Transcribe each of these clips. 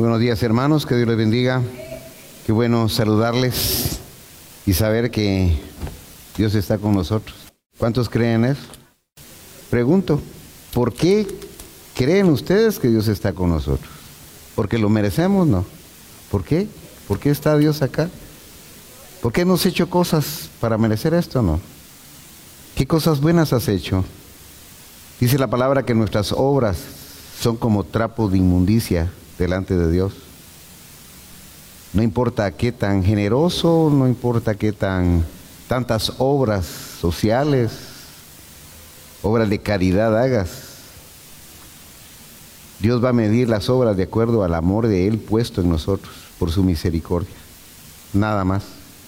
Buenos días, hermanos, que Dios les bendiga. Qué bueno saludarles y saber que Dios está con nosotros. ¿Cuántos creen eso? Pregunto, ¿por qué creen ustedes que Dios está con nosotros? ¿Porque lo merecemos? No. ¿Por qué? ¿Por qué está Dios acá? ¿Por qué hemos hecho cosas para merecer esto? No. ¿Qué cosas buenas has hecho? Dice la palabra que nuestras obras son como trapos de inmundicia delante de Dios. No importa qué tan generoso, no importa qué tantas obras sociales, obras de caridad hagas. Dios va a medir las obras de acuerdo al amor de Él puesto en nosotros, por su misericordia. Nada más.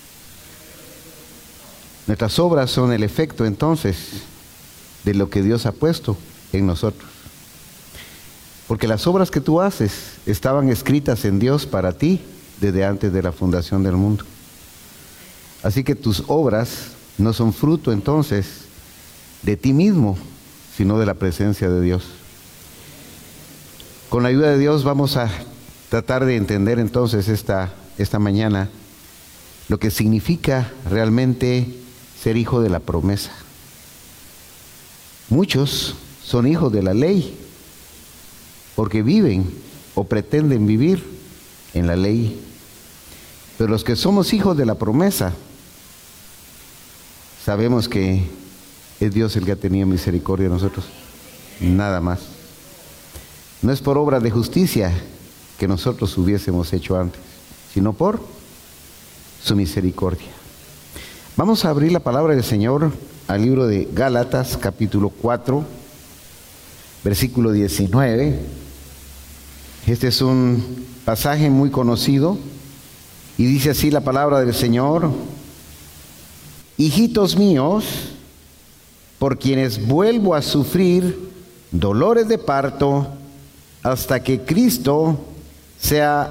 Nuestras obras son el efecto entonces de lo que Dios ha puesto en nosotros. Porque las obras que tú haces estaban escritas en Dios para ti desde antes de la fundación del mundo. Así que tus obras no son fruto entonces de ti mismo, sino de la presencia de Dios. Con la ayuda de Dios vamos a tratar de entender entonces esta mañana lo que significa realmente ser hijo de la promesa. Muchos son hijos de la ley porque viven o pretenden vivir en la ley. Pero los que somos hijos de la promesa, sabemos que es Dios el que ha tenido misericordia de nosotros. Nada más. No es por obra de justicia que nosotros hubiésemos hecho antes, sino por su misericordia. Vamos a abrir la palabra del Señor al libro de Gálatas, capítulo 4, versículo 19. Este es un pasaje muy conocido y dice así la palabra del Señor: hijitos míos, por quienes vuelvo a sufrir dolores de parto hasta que Cristo sea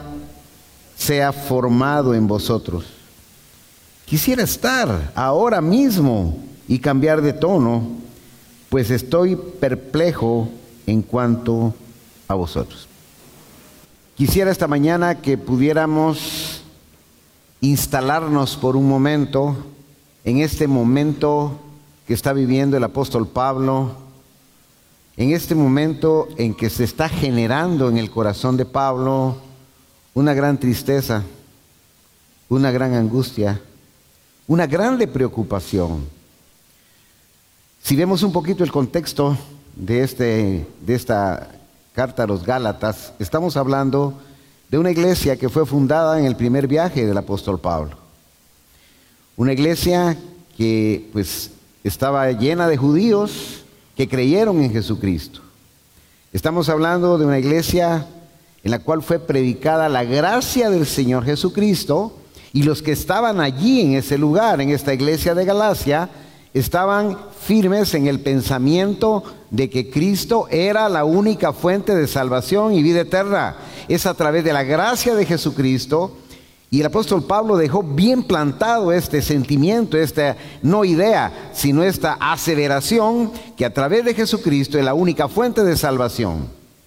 formado en vosotros. Quisiera estar ahora mismo y cambiar de tono, pues estoy perplejo en cuanto a vosotros. Quisiera esta mañana que pudiéramos instalarnos por un momento en este momento que está viviendo el apóstol Pablo, en este momento en que se está generando en el corazón de Pablo una gran tristeza, una gran angustia, una grande preocupación. Si vemos un poquito el contexto de esta carta a los Gálatas, estamos hablando de una iglesia que fue fundada en el primer viaje del apóstol Pablo. Una iglesia que pues estaba llena de judíos que creyeron en Jesucristo. Estamos hablando de una iglesia en la cual fue predicada la gracia del Señor Jesucristo, y los que estaban allí en ese lugar, en esta iglesia de Galacia, estaban firmes en el pensamiento de que Cristo era la única fuente de salvación y vida eterna. Es a través de la gracia de Jesucristo. Y el apóstol Pablo dejó bien plantado este sentimiento, esta no idea, sino esta aseveración que a través de Jesucristo es la única fuente de salvación.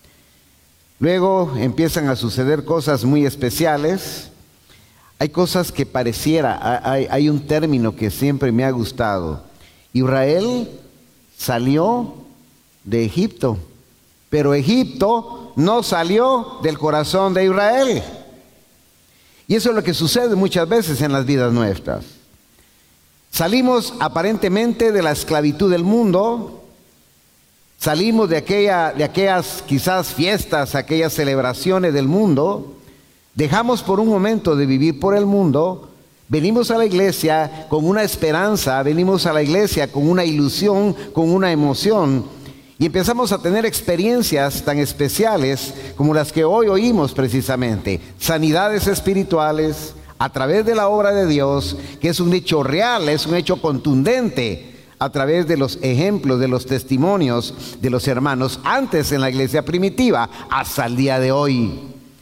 Luego empiezan a suceder cosas muy especiales. Hay cosas que pareciera, hay un término que siempre me ha gustado. Israel salió de Egipto, pero Egipto no salió del corazón de Israel. Y eso es lo que sucede muchas veces en las vidas nuestras. Salimos aparentemente de la esclavitud del mundo, salimos de aquellas quizás fiestas, aquellas celebraciones del mundo, dejamos por un momento de vivir por el mundo, venimos a la iglesia con una esperanza, venimos a la iglesia con una ilusión, con una emoción, y empezamos a tener experiencias tan especiales como las que hoy oímos precisamente, sanidades espirituales a través de la obra de Dios, que es un hecho real, es un hecho contundente, a través de los ejemplos, de los testimonios de los hermanos antes en la iglesia primitiva hasta el día de hoy.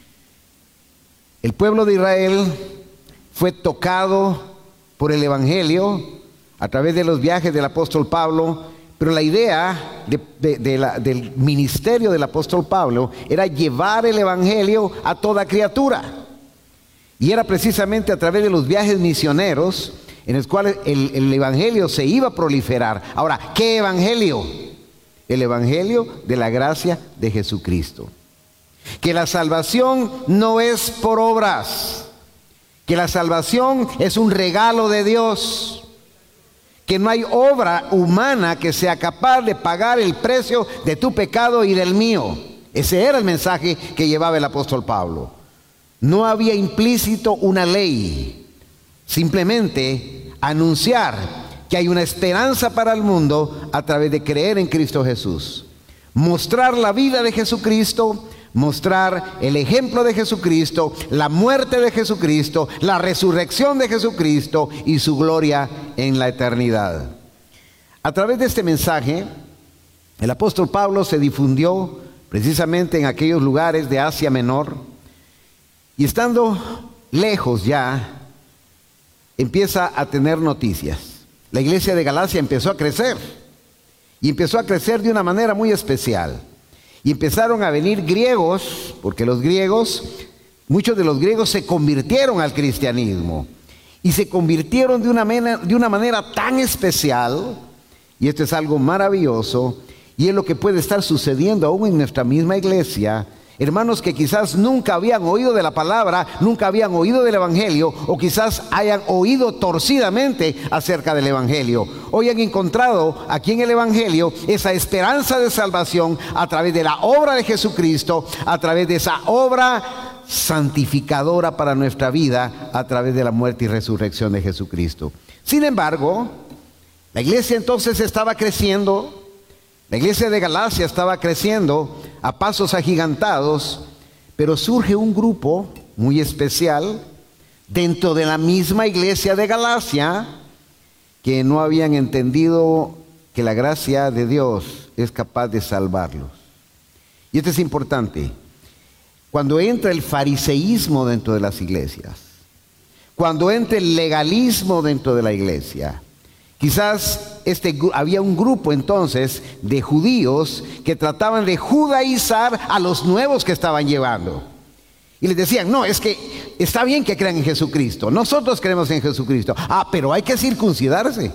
El pueblo de Israel fue tocado por el Evangelio a través de los viajes del apóstol Pablo, Pero la idea del ministerio del apóstol Pablo era llevar el evangelio a toda criatura. Y era precisamente a través de los viajes misioneros en los cuales el evangelio se iba a proliferar. Ahora, ¿qué evangelio? El evangelio de la gracia de Jesucristo. Que la salvación no es por obras, que la salvación es un regalo de Dios, que no hay obra humana que sea capaz de pagar el precio de tu pecado y del mío. Ese era el mensaje que llevaba el apóstol Pablo. No había implícito una ley, simplemente anunciar que hay una esperanza para el mundo a través de creer en Cristo Jesús. Mostrar la vida de Jesucristo, mostrar el ejemplo de Jesucristo, la muerte de Jesucristo, la resurrección de Jesucristo y su gloria en la eternidad. A través de este mensaje, el apóstol Pablo se difundió precisamente en aquellos lugares de Asia Menor, y estando lejos ya, empieza a tener noticias. La iglesia de Galacia empezó a crecer, y empezó a crecer de una manera muy especial. Y empezaron a venir griegos, porque muchos de los griegos se convirtieron al cristianismo. Y se convirtieron de una manera tan especial, y esto es algo maravilloso, y es lo que puede estar sucediendo aún en nuestra misma iglesia. Hermanos que quizás nunca habían oído de la palabra, nunca habían oído del evangelio, o quizás hayan oído torcidamente acerca del evangelio. Hoy han encontrado aquí en el evangelio esa esperanza de salvación a través de la obra de Jesucristo, a través de esa obra santificadora para nuestra vida, a través de la muerte y resurrección de Jesucristo. Sin embargo, la iglesia entonces estaba creciendo. La iglesia de Galacia estaba creciendo a pasos agigantados, pero surge un grupo muy especial dentro de la misma iglesia de Galacia que no habían entendido que la gracia de Dios es capaz de salvarlos. Y esto es importante. Cuando entra el fariseísmo dentro de las iglesias, cuando entra el legalismo dentro de la iglesia, quizás había un grupo entonces de judíos que trataban de judaizar a los nuevos que estaban llevando. Y les decían, no, es que está bien que crean en Jesucristo. Nosotros creemos en Jesucristo. Pero hay que circuncidarse.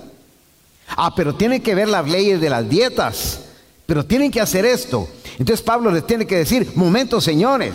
Pero tienen que ver las leyes de las dietas. Pero tienen que hacer esto. Entonces Pablo les tiene que decir, momento, señores.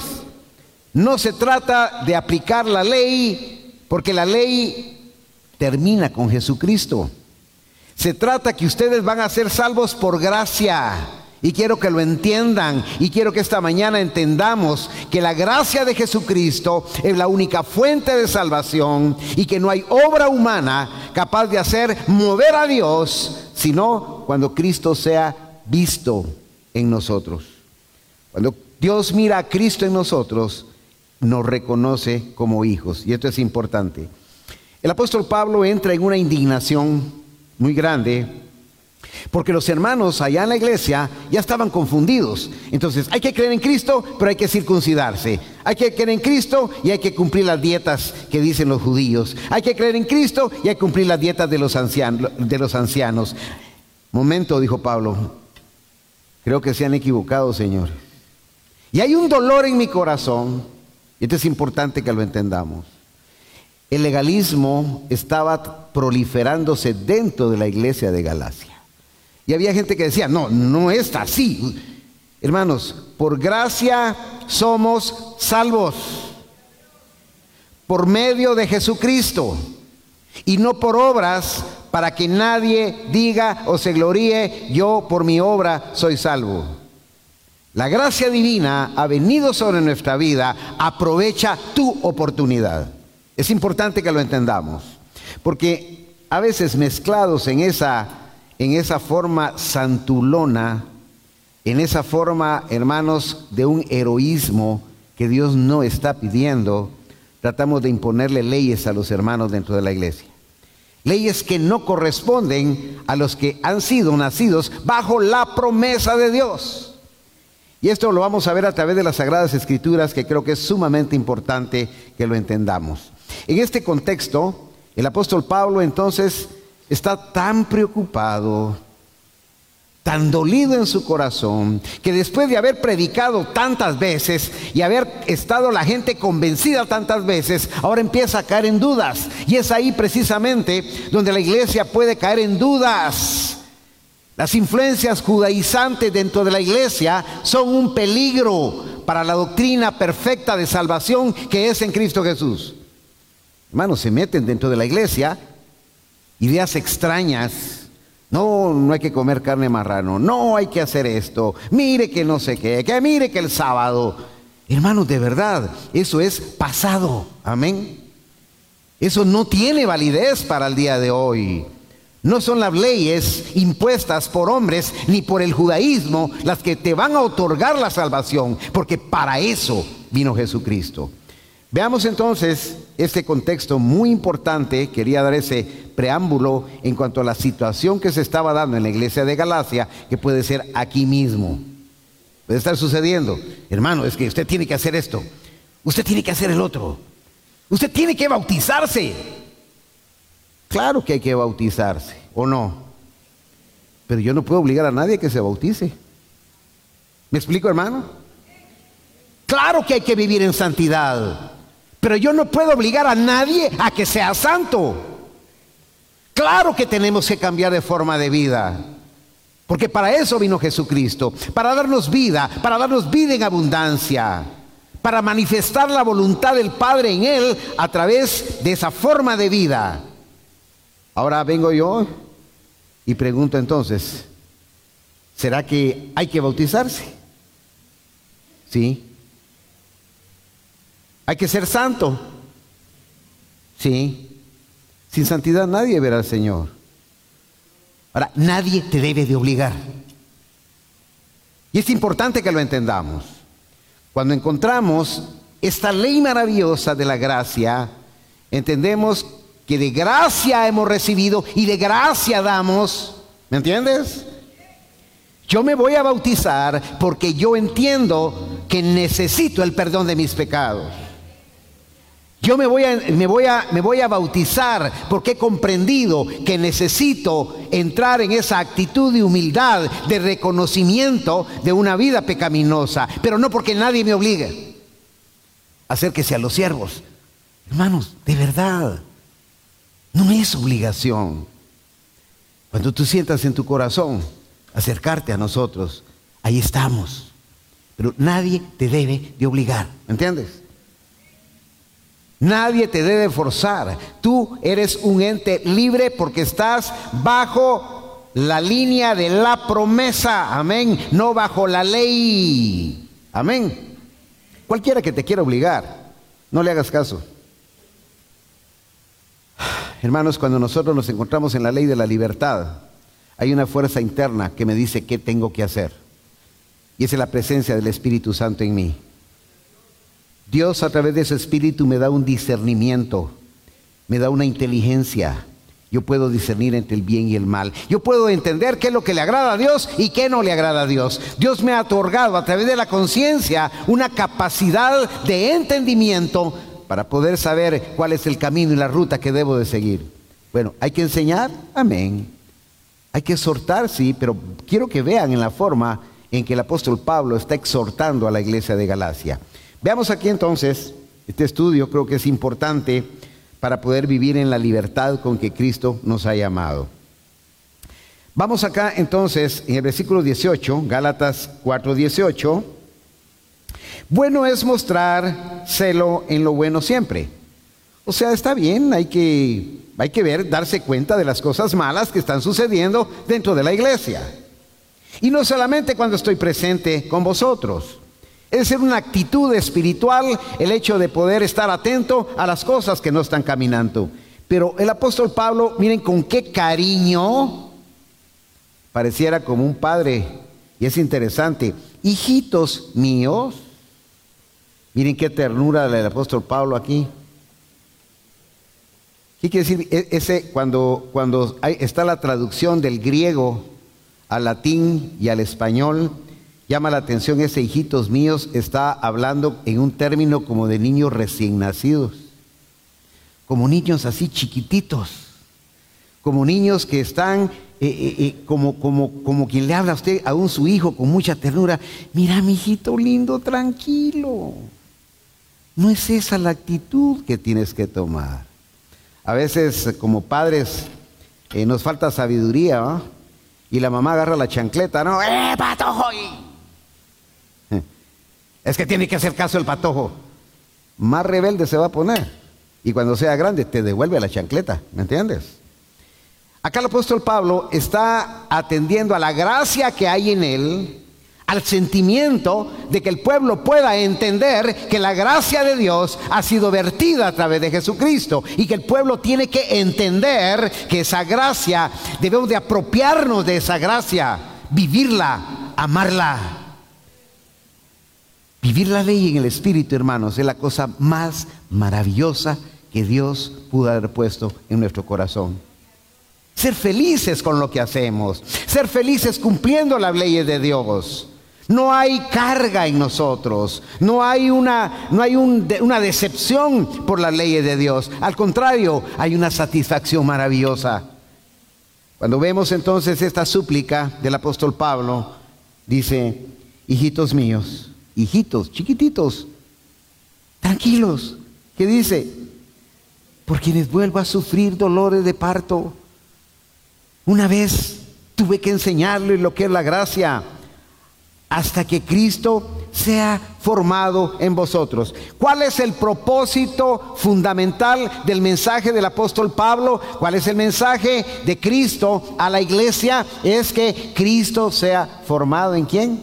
No se trata de aplicar la ley, porque la ley termina con Jesucristo. Se trata que ustedes van a ser salvos por gracia. Y quiero que lo entiendan. Y quiero que esta mañana entendamos que la gracia de Jesucristo es la única fuente de salvación. Y que no hay obra humana capaz de hacer mover a Dios, sino cuando Cristo sea visto en nosotros. Cuando Dios mira a Cristo en nosotros, nos reconoce como hijos. Y esto es importante. El apóstol Pablo entra en una indignación muy grande, porque los hermanos allá en la iglesia ya estaban confundidos. Entonces, hay que creer en Cristo, pero hay que circuncidarse. Hay que creer en Cristo y hay que cumplir las dietas que dicen los judíos. Hay que creer en Cristo y hay que cumplir las dietas de los ancianos. Momento, dijo Pablo, creo que se han equivocado, señores. Y hay un dolor en mi corazón, y esto es importante que lo entendamos. El legalismo estaba proliferándose dentro de la iglesia de Galacia. Y había gente que decía, no es así. Hermanos, por gracia somos salvos. Por medio de Jesucristo. Y no por obras, para que nadie diga o se gloríe, yo por mi obra soy salvo. La gracia divina ha venido sobre nuestra vida. Aprovecha tu oportunidad. Es importante que lo entendamos, porque a veces mezclados en esa forma santulona, en esa forma, hermanos, de un heroísmo que Dios no está pidiendo, tratamos de imponerle leyes a los hermanos dentro de la iglesia. Leyes que no corresponden a los que han sido nacidos bajo la promesa de Dios. Y esto lo vamos a ver a través de las Sagradas Escrituras, que creo que es sumamente importante que lo entendamos. En este contexto, el apóstol Pablo entonces está tan preocupado tan dolido en su corazón, que después de haber predicado tantas veces y haber estado la gente convencida tantas veces, ahora empieza a caer en dudas. Y es ahí precisamente donde la iglesia puede caer en dudas. Las influencias judaizantes dentro de la iglesia son un peligro para la doctrina perfecta de salvación que es en Cristo Jesús. Hermanos, se meten dentro de la iglesia ideas extrañas. No hay que comer carne de marrano, no hay que hacer esto, mire que no sé qué, que mire que el sábado. Hermanos, de verdad, eso es pasado, amén. Eso no tiene validez para el día de hoy. No son las leyes impuestas por hombres ni por el judaísmo las que te van a otorgar la salvación, porque para eso vino Jesucristo. Veamos entonces este contexto muy importante. Quería dar ese preámbulo en cuanto a la situación que se estaba dando en la iglesia de Galacia, que puede ser aquí mismo. Puede estar sucediendo. Hermano, es que usted tiene que hacer esto, usted tiene que hacer el otro, usted tiene que bautizarse. Claro que hay que bautizarse, ¿o no? Pero yo no puedo obligar a nadie a que se bautice. ¿Me explico, hermano? Claro que hay que vivir en santidad, pero yo no puedo obligar a nadie a que sea santo. Claro que tenemos que cambiar de forma de vida, porque para eso vino Jesucristo, para darnos vida en abundancia, para manifestar la voluntad del Padre en Él a través de esa forma de vida. Ahora vengo yo y pregunto entonces, ¿será que hay que bautizarse? Sí. ¿Hay que ser santo? Sí. Sin santidad nadie verá al Señor. Ahora, nadie te debe de obligar. Y es importante que lo entendamos. Cuando encontramos esta ley maravillosa de la gracia, entendemos que de gracia hemos recibido y de gracia damos. ¿Me entiendes? Yo me voy a bautizar porque yo entiendo que necesito el perdón de mis pecados. Yo me voy a bautizar porque he comprendido que necesito entrar en esa actitud de humildad, de reconocimiento de una vida pecaminosa, pero no porque nadie me obligue. Acérquese a los siervos. Hermanos, de verdad, no es obligación. Cuando tú sientas en tu corazón acercarte a nosotros, ahí estamos. Pero nadie te debe de obligar, ¿me entiendes? Nadie te debe forzar. Tú eres un ente libre porque estás bajo la línea de la promesa, amén, no bajo la ley, amén. Cualquiera que te quiera obligar, no le hagas caso. Hermanos, cuando nosotros nos encontramos en la ley de la libertad, hay una fuerza interna que me dice qué tengo que hacer. Y esa es la presencia del Espíritu Santo en mí. Dios a través de su Espíritu me da un discernimiento, me da una inteligencia. Yo puedo discernir entre el bien y el mal. Yo puedo entender qué es lo que le agrada a Dios y qué no le agrada a Dios. Dios me ha otorgado a través de la conciencia una capacidad de entendimiento para poder saber cuál es el camino y la ruta que debo de seguir. Bueno, ¿hay que enseñar? Amén. Hay que exhortar, sí, pero quiero que vean en la forma en que el apóstol Pablo está exhortando a la iglesia de Galacia. Veamos aquí entonces, este estudio creo que es importante para poder vivir en la libertad con que Cristo nos ha llamado. Vamos acá entonces en el versículo 18, Gálatas 4:18. Bueno es mostrar celo en lo bueno siempre. O sea, está bien, hay que ver, darse cuenta de las cosas malas que están sucediendo dentro de la iglesia. Y no solamente cuando estoy presente con vosotros. Es ser una actitud espiritual el hecho de poder estar atento a las cosas que no están caminando. Pero el apóstol Pablo, miren con qué cariño, pareciera como un padre. Y es interesante, hijitos míos, miren qué ternura del apóstol Pablo aquí. ¿Qué quiere decir? Cuando está la traducción del griego al latín y al español, llama la atención ese hijitos míos, está hablando en un término como de niños recién nacidos, como niños así chiquititos, como niños que están como quien le habla a usted, aún su hijo, con mucha ternura. Mira, mi hijito lindo, tranquilo. No es esa la actitud que tienes que tomar. A veces, como padres, nos falta sabiduría, ¿no? Y la mamá agarra la chancleta, ¿no? ¡Patojo! Es que tiene que hacer caso el patojo. Más rebelde se va a poner. Y cuando sea grande, te devuelve la chancleta. ¿Me entiendes? Acá el apóstol Pablo está atendiendo a la gracia que hay en él, al sentimiento de que el pueblo pueda entender que la gracia de Dios ha sido vertida a través de Jesucristo y que el pueblo tiene que entender que esa gracia, debemos de apropiarnos de esa gracia, vivirla, amarla. Vivir la ley en el Espíritu, hermanos, es la cosa más maravillosa que Dios pudo haber puesto en nuestro corazón. Ser felices con lo que hacemos, ser felices cumpliendo las leyes de Dios. No hay carga en nosotros, no hay una decepción por las leyes de Dios. Al contrario, hay una satisfacción maravillosa. Cuando vemos entonces esta súplica del apóstol Pablo, dice: hijitos míos, hijitos chiquititos, tranquilos. ¿Qué dice? Por quienes vuelvo a sufrir dolores de parto. Una vez tuve que enseñarles lo que es la gracia, hasta que Cristo sea formado en vosotros. ¿Cuál es el propósito fundamental del mensaje del apóstol Pablo? ¿Cuál es el mensaje de Cristo a la iglesia? Es que Cristo sea formado ¿en quién?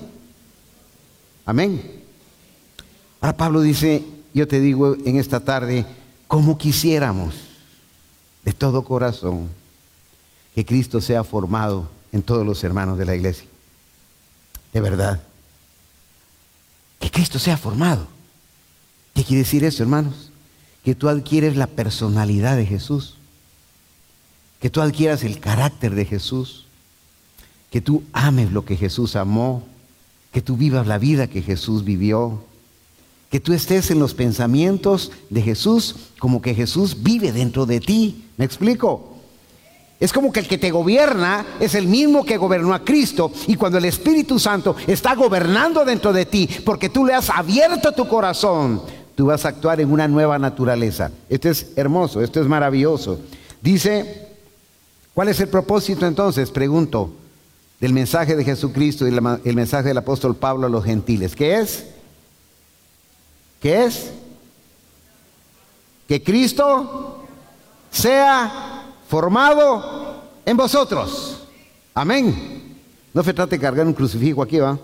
Amén. Ahora Pablo dice: yo te digo en esta tarde, como quisiéramos de todo corazón que Cristo sea formado en todos los hermanos de la iglesia. De verdad. Que Cristo sea formado. ¿Qué quiere decir eso, hermanos? Que tú adquieres la personalidad de Jesús. Que tú adquieras el carácter de Jesús. Que tú ames lo que Jesús amó. Que tú vivas la vida que Jesús vivió. Que tú estés en los pensamientos de Jesús como que Jesús vive dentro de ti. ¿Me explico? Es como que el que te gobierna es el mismo que gobernó a Cristo. Y cuando el Espíritu Santo está gobernando dentro de ti, porque tú le has abierto tu corazón, tú vas a actuar en una nueva naturaleza. Esto es hermoso, esto es maravilloso. Dice, ¿cuál es el propósito entonces? Pregunto, del mensaje de Jesucristo y el mensaje del apóstol Pablo a los gentiles. ¿Qué es? ¿Qué es? Que Cristo sea formado en vosotros. Amén. No se trata de cargar un crucifijo aquí, ¿va?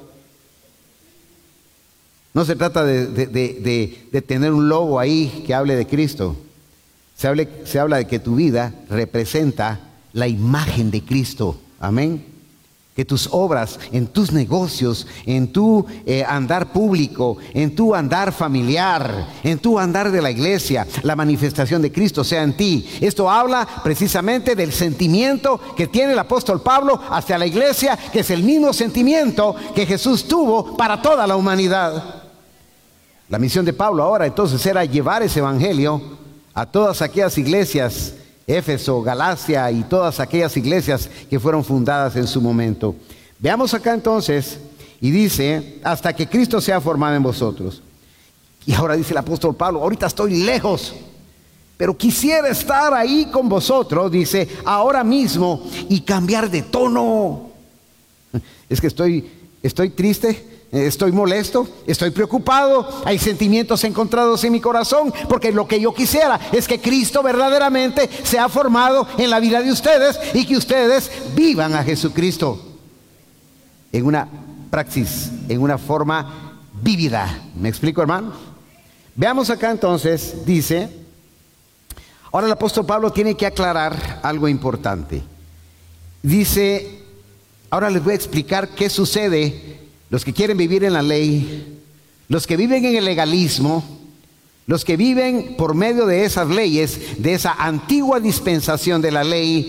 No se trata de tener un logo ahí que hable de Cristo. Se habla de que tu vida representa la imagen de Cristo. Amén. Que tus obras, en tus negocios, en tu andar público, en tu andar familiar, en tu andar de la iglesia, la manifestación de Cristo sea en ti. Esto habla precisamente del sentimiento que tiene el apóstol Pablo hacia la iglesia, que es el mismo sentimiento que Jesús tuvo para toda la humanidad. La misión de Pablo ahora entonces era llevar ese evangelio a todas aquellas iglesias, Éfeso, Galacia y todas aquellas iglesias que fueron fundadas en su momento. Veamos acá entonces, y dice, hasta que Cristo sea formado en vosotros. Y ahora dice el apóstol Pablo, ahorita estoy lejos, pero quisiera estar ahí con vosotros, dice, ahora mismo, y cambiar de tono. Es que estoy triste. Estoy molesto, estoy preocupado, hay sentimientos encontrados en mi corazón, porque lo que yo quisiera es que Cristo verdaderamente sea formado en la vida de ustedes y que ustedes vivan a Jesucristo en una praxis, en una forma vívida. ¿Me explico, hermanos? Veamos acá entonces, dice, ahora el apóstol Pablo tiene que aclarar algo importante. Dice, ahora les voy a explicar qué sucede. Los que quieren vivir en la ley, los que viven en el legalismo, los que viven por medio de esas leyes, de esa antigua dispensación de la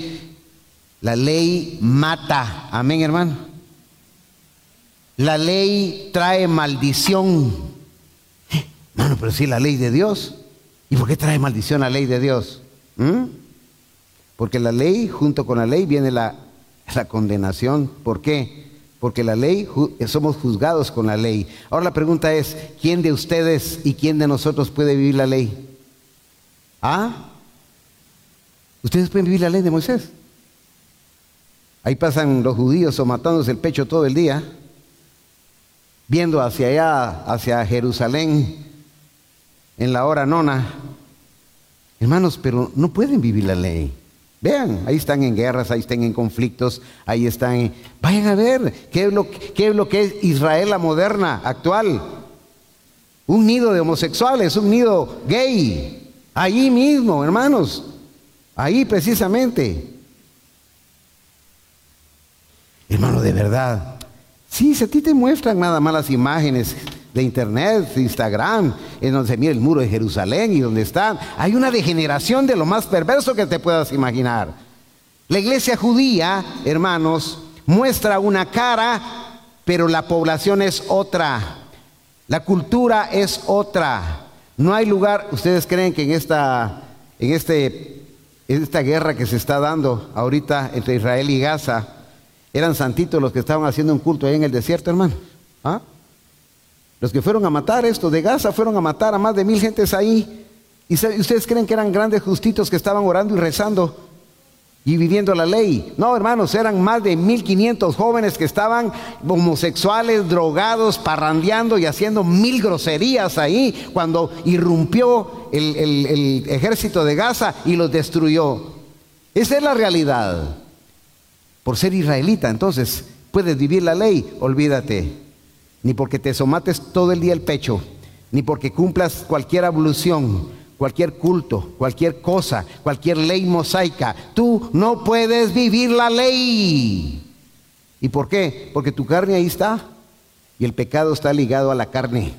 ley mata. Amén, hermano. La ley trae maldición. Hermano, pero sí, la ley de Dios. ¿Y por qué trae maldición la ley de Dios? Porque la ley, junto con la ley, viene la la condenación. ¿Por qué? Porque la ley, somos juzgados con la ley. Ahora la pregunta es, ¿quién de ustedes y quién de nosotros puede vivir la ley? ¿Ah? ¿Ustedes pueden vivir la ley de Moisés? Ahí pasan los judíos matándose el pecho todo el día, viendo hacia allá, hacia Jerusalén, en la hora nona. Hermanos, pero no pueden vivir la ley. Vean, ahí están en guerras, ahí están en conflictos, ahí están. Vayan a ver qué es lo que es Israel la moderna, actual. Un nido de homosexuales, un nido gay. Ahí mismo, hermanos. Ahí precisamente. Hermano, de verdad. Sí, si a ti te muestran nada más las imágenes de internet, de Instagram, en donde se mira el muro de Jerusalén y donde están, hay una degeneración de lo más perverso que te puedas imaginar. La iglesia judía, hermanos, muestra una cara, pero la población es otra. La cultura es otra. No hay lugar. ¿Ustedes creen que en esta guerra que se está dando ahorita entre Israel y Gaza, eran santitos los que estaban haciendo un culto ahí en el desierto, hermano? ¿Ah? Los que fueron a matar esto de Gaza, fueron a matar a más de 1000 gentes ahí. ¿Y ustedes creen que eran grandes justitos que estaban orando y rezando y viviendo la ley? No, hermanos, eran más de 1500 jóvenes que estaban homosexuales, drogados, parrandeando y haciendo 1000 groserías ahí cuando irrumpió el ejército de Gaza y los destruyó. Esa es la realidad. Por ser israelita, entonces, ¿puedes vivir la ley? Olvídate. Ni porque te somates todo el día el pecho, ni porque cumplas cualquier ablución, cualquier culto, cualquier cosa, cualquier ley mosaica. Tú no puedes vivir la ley. ¿Y por qué? Porque tu carne ahí está y el pecado está ligado a la carne.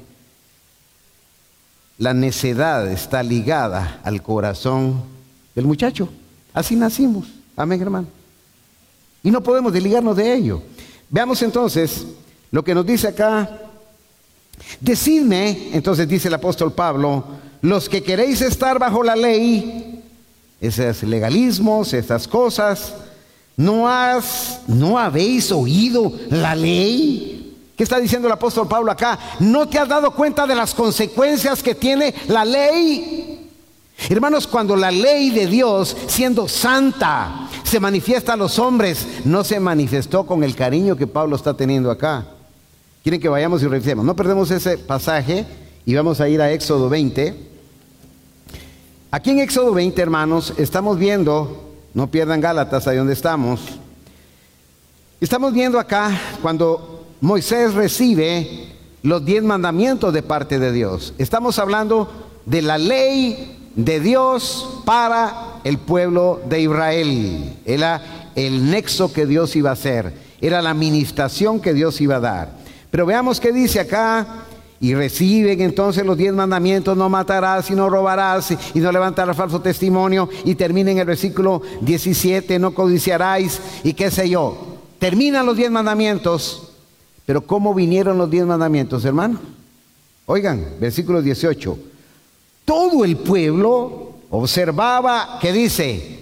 La necedad está ligada al corazón del muchacho. Así nacimos. Amén, hermano. Y no podemos desligarnos de ello. Veamos entonces lo que nos dice acá. Decidme, entonces dice el apóstol Pablo, los que queréis estar bajo la ley, esos legalismos, esas cosas, ¿no habéis oído la ley? ¿Qué está diciendo el apóstol Pablo acá? ¿No te has dado cuenta de las consecuencias que tiene la ley? Hermanos, cuando la ley de Dios, siendo santa, se manifiesta a los hombres, no se manifestó con el cariño que Pablo está teniendo acá. Quieren que vayamos y revisemos. No perdemos ese pasaje y vamos a ir a Éxodo 20. Aquí en Éxodo 20, hermanos, estamos viendo, no pierdan Gálatas, ahí donde estamos. Estamos viendo acá cuando Moisés recibe los 10 mandamientos de parte de Dios. Estamos hablando de la ley de Dios para el pueblo de Israel. Era el nexo que Dios iba a hacer, era la administración que Dios iba a dar. Pero veamos qué dice acá. Y reciben entonces los 10 mandamientos: no matarás y no robarás y no levantarás falso testimonio. Y termina en el versículo 17: no codiciarás y qué sé yo. Terminan los 10 mandamientos. Pero ¿cómo vinieron los 10 mandamientos, hermano? Oigan, versículo 18. Todo el pueblo observaba, ¿qué dice?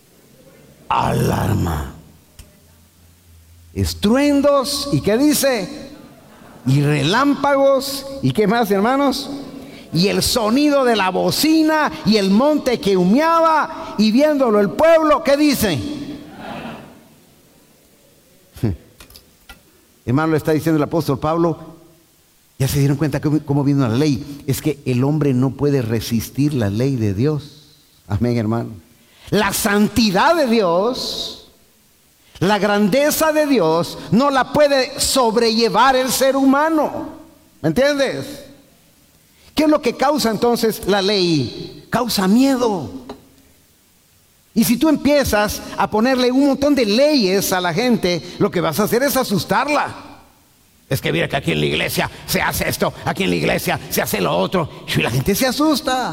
Alarma, estruendos, ¿y qué dice? Y relámpagos, ¿y qué más, hermanos? Y el sonido de la bocina y el monte que humeaba, y viéndolo el pueblo, ¿qué dice? Hermano, le está diciendo el apóstol Pablo. ¿Ya se dieron cuenta cómo vino la ley? Es que el hombre no puede resistir la ley de Dios. Amén, hermano. La santidad de Dios, la grandeza de Dios, no la puede sobrellevar el ser humano. ¿Me entiendes? ¿Qué es lo que causa entonces la ley? Causa miedo. Y si tú empiezas a ponerle un montón de leyes a la gente, lo que vas a hacer es asustarla. Es que mira que aquí en la iglesia se hace esto, aquí en la iglesia se hace lo otro, y la gente se asusta.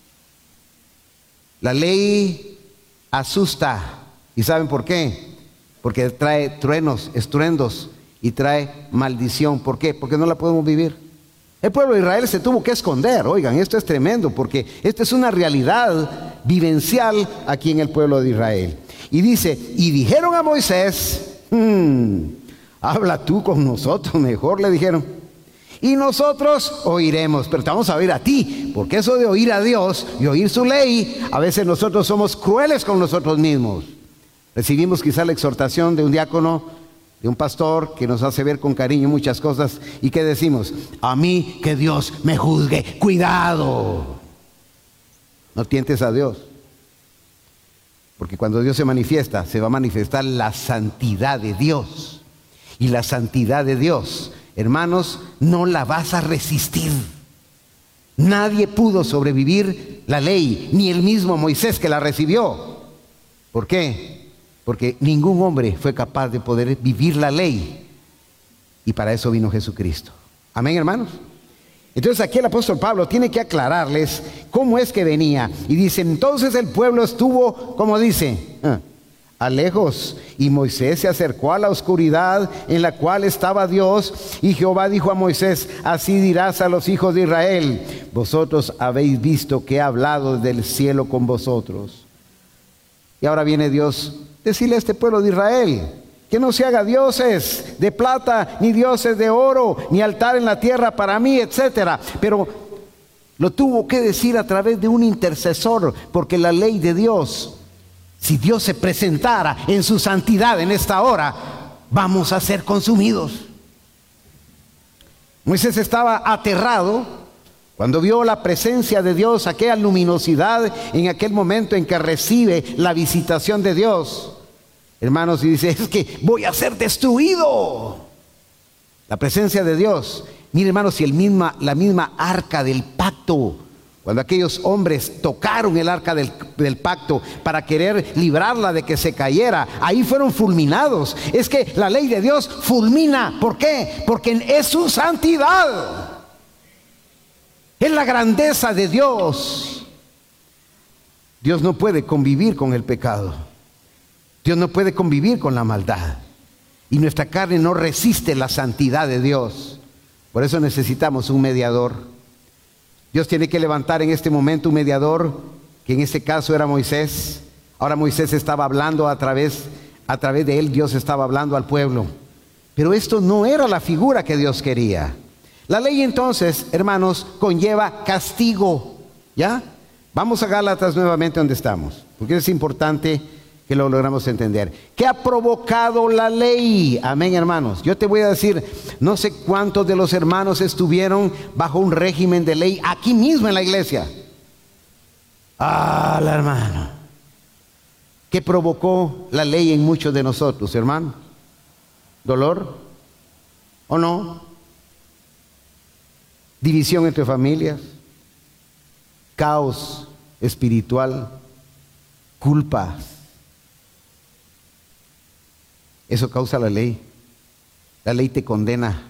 La ley asusta. ¿Y saben por qué? Porque trae truenos, estruendos y trae maldición. ¿Por qué? Porque no la podemos vivir. El pueblo de Israel se tuvo que esconder. Oigan, esto es tremendo, porque esto es una realidad vivencial aquí en el pueblo de Israel. Y dice, y dijeron a Moisés, habla tú con nosotros mejor, le dijeron, y nosotros oiremos, pero te vamos a oír a ti, porque eso de oír a Dios y oír su ley, a veces nosotros somos crueles con nosotros mismos. Recibimos quizá la exhortación de un diácono, de un pastor que nos hace ver con cariño muchas cosas, y ¿qué decimos? A mí que Dios me juzgue, cuidado. No tientes a Dios, porque cuando Dios se manifiesta, se va a manifestar la santidad de Dios. Y la santidad de Dios, hermanos, no la vas a resistir. Nadie pudo sobrevivir la ley, ni el mismo Moisés que la recibió. ¿Por qué? Porque ningún hombre fue capaz de poder vivir la ley. Y para eso vino Jesucristo. Amén, hermanos. Entonces aquí el apóstol Pablo tiene que aclararles cómo es que venía. Y dice, entonces el pueblo estuvo, como dice, a lejos, y Moisés se acercó a la oscuridad en la cual estaba Dios, y Jehová dijo a Moisés, así dirás a los hijos de Israel, vosotros habéis visto que he hablado desde el cielo con vosotros. Y ahora viene Dios, decirle a este pueblo de Israel, que no se haga dioses de plata, ni dioses de oro, ni altar en la tierra para mí, etcétera. Pero lo tuvo que decir a través de un intercesor, porque la ley de Dios, si Dios se presentara en su santidad en esta hora, vamos a ser consumidos. Moisés estaba aterrado cuando vio la presencia de Dios, aquella luminosidad en aquel momento en que recibe la visitación de Dios. Hermanos, y dice, es que voy a ser destruido. La presencia de Dios. Mire, hermanos, si la misma arca del pacto, cuando aquellos hombres tocaron el arca del pacto para querer librarla de que se cayera, ahí fueron fulminados. Es que la ley de Dios fulmina. ¿Por qué? Porque es su santidad. Es la grandeza de Dios. Dios no puede convivir con el pecado. Dios no puede convivir con la maldad. Y nuestra carne no resiste la santidad de Dios. Por eso necesitamos un mediador. Dios tiene que levantar en este momento un mediador, que en este caso era Moisés. Ahora Moisés estaba hablando a través de él, Dios estaba hablando al pueblo. Pero esto no era la figura que Dios quería. La ley entonces, hermanos, conlleva castigo. ¿Ya? Vamos a Gálatas nuevamente donde estamos, porque es importante que lo logramos entender. ¿Qué ha provocado la ley? Amén, hermanos. Yo te voy a decir, no sé cuántos de los hermanos estuvieron bajo un régimen de ley aquí mismo en la iglesia. La hermano. ¿Qué provocó la ley en muchos de nosotros, hermano? ¿Dolor? ¿O no? División entre familias, caos espiritual, culpa. Eso causa la ley. La ley te condena.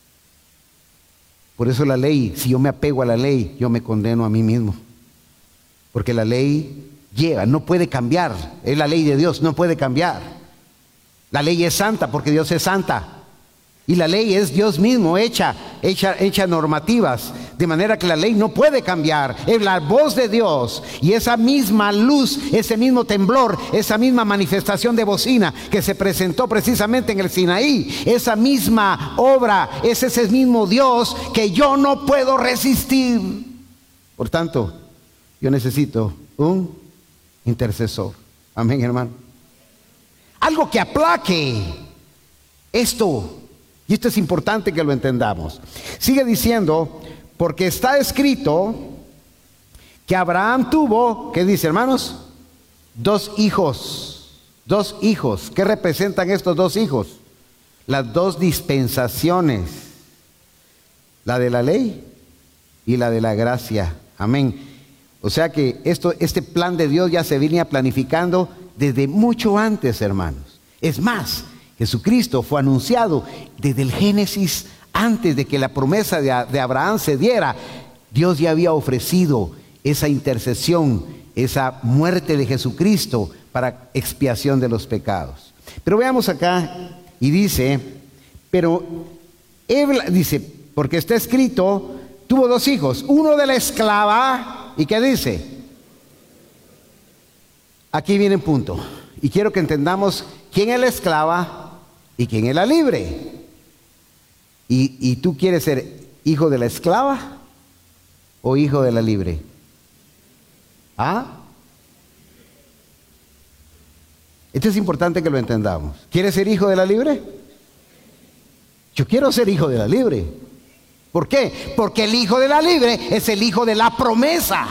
Por eso la ley, si yo me apego a la ley, yo me condeno a mí mismo. Porque la ley llega, no puede cambiar. Es la ley de Dios, no puede cambiar. La ley es santa porque Dios es santa. Y la ley es Dios mismo, hecha normativas, de manera que la ley no puede cambiar. Es la voz de Dios, y esa misma luz, ese mismo temblor, esa misma manifestación de bocina que se presentó precisamente en el Sinaí, esa misma obra, es ese mismo Dios que yo no puedo resistir. Por tanto, yo necesito un intercesor. Amén, hermano. Algo que aplaque esto. Y esto es importante que lo entendamos. Sigue diciendo, porque está escrito que Abraham tuvo, ¿qué dice, hermanos? 2 hijos. 2 hijos. ¿Qué representan estos 2 hijos? Las 2 dispensaciones. La de la ley y la de la gracia. Amén. O sea que este plan de Dios ya se venía planificando desde mucho antes, hermanos. Es más, Jesucristo fue anunciado desde el Génesis, antes de que la promesa de Abraham se diera. Dios ya había ofrecido esa intercesión, esa muerte de Jesucristo para expiación de los pecados. Pero veamos acá, y dice, porque está escrito, tuvo 2 hijos, uno de la esclava, ¿y qué dice? Aquí viene un punto. Y quiero que entendamos quién es la esclava y quién es la libre. ¿Y tú quieres ser hijo de la esclava o hijo de la libre? ¿Ah? Esto es importante que lo entendamos. ¿Quieres ser hijo de la libre? Yo quiero ser hijo de la libre. ¿Por qué? Porque el hijo de la libre es el hijo de la promesa.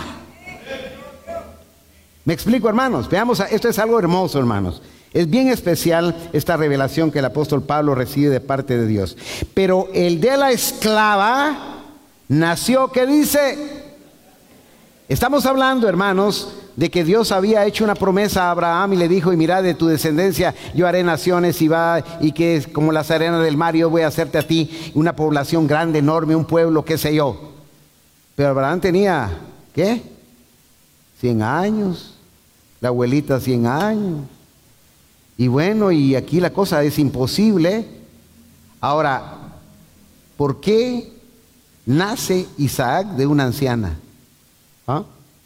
¿Me explico, hermanos? Veamos, esto es algo hermoso, hermanos. Es bien especial esta revelación que el apóstol Pablo recibe de parte de Dios. Pero el de la esclava nació, ¿qué dice? Estamos hablando, hermanos, de que Dios había hecho una promesa a Abraham y le dijo: y mira, de tu descendencia yo haré naciones y que es como las arenas del mar, yo voy a hacerte a ti una población grande, enorme, un pueblo, qué sé yo. Pero Abraham tenía, ¿qué? 100 años, la abuelita 100 años. Y bueno, y aquí la cosa es imposible. Ahora, ¿por qué nace Isaac de una anciana? ¿Ah?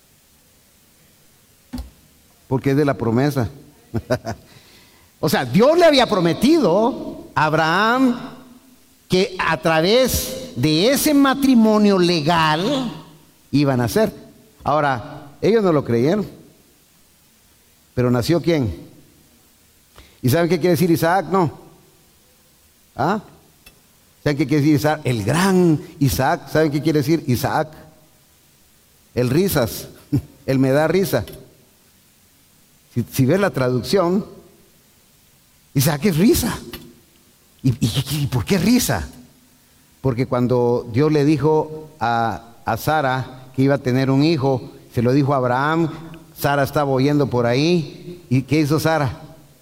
Porque es de la promesa. O sea, Dios le había prometido a Abraham que a través de ese matrimonio legal iban a nacer. Ahora, ellos no lo creyeron. Pero nació ¿quién? ¿Y saben qué quiere decir Isaac? No. ¿Ah? ¿Saben qué quiere decir Isaac? El gran Isaac. ¿Saben qué quiere decir Isaac? El risas. El me da risa. Si ves la traducción, Isaac es risa. ¿Y por qué risa? Porque cuando Dios le dijo a Sara que iba a tener un hijo, se lo dijo a Abraham. Sara estaba oyendo por ahí. ¿Y qué hizo Sara?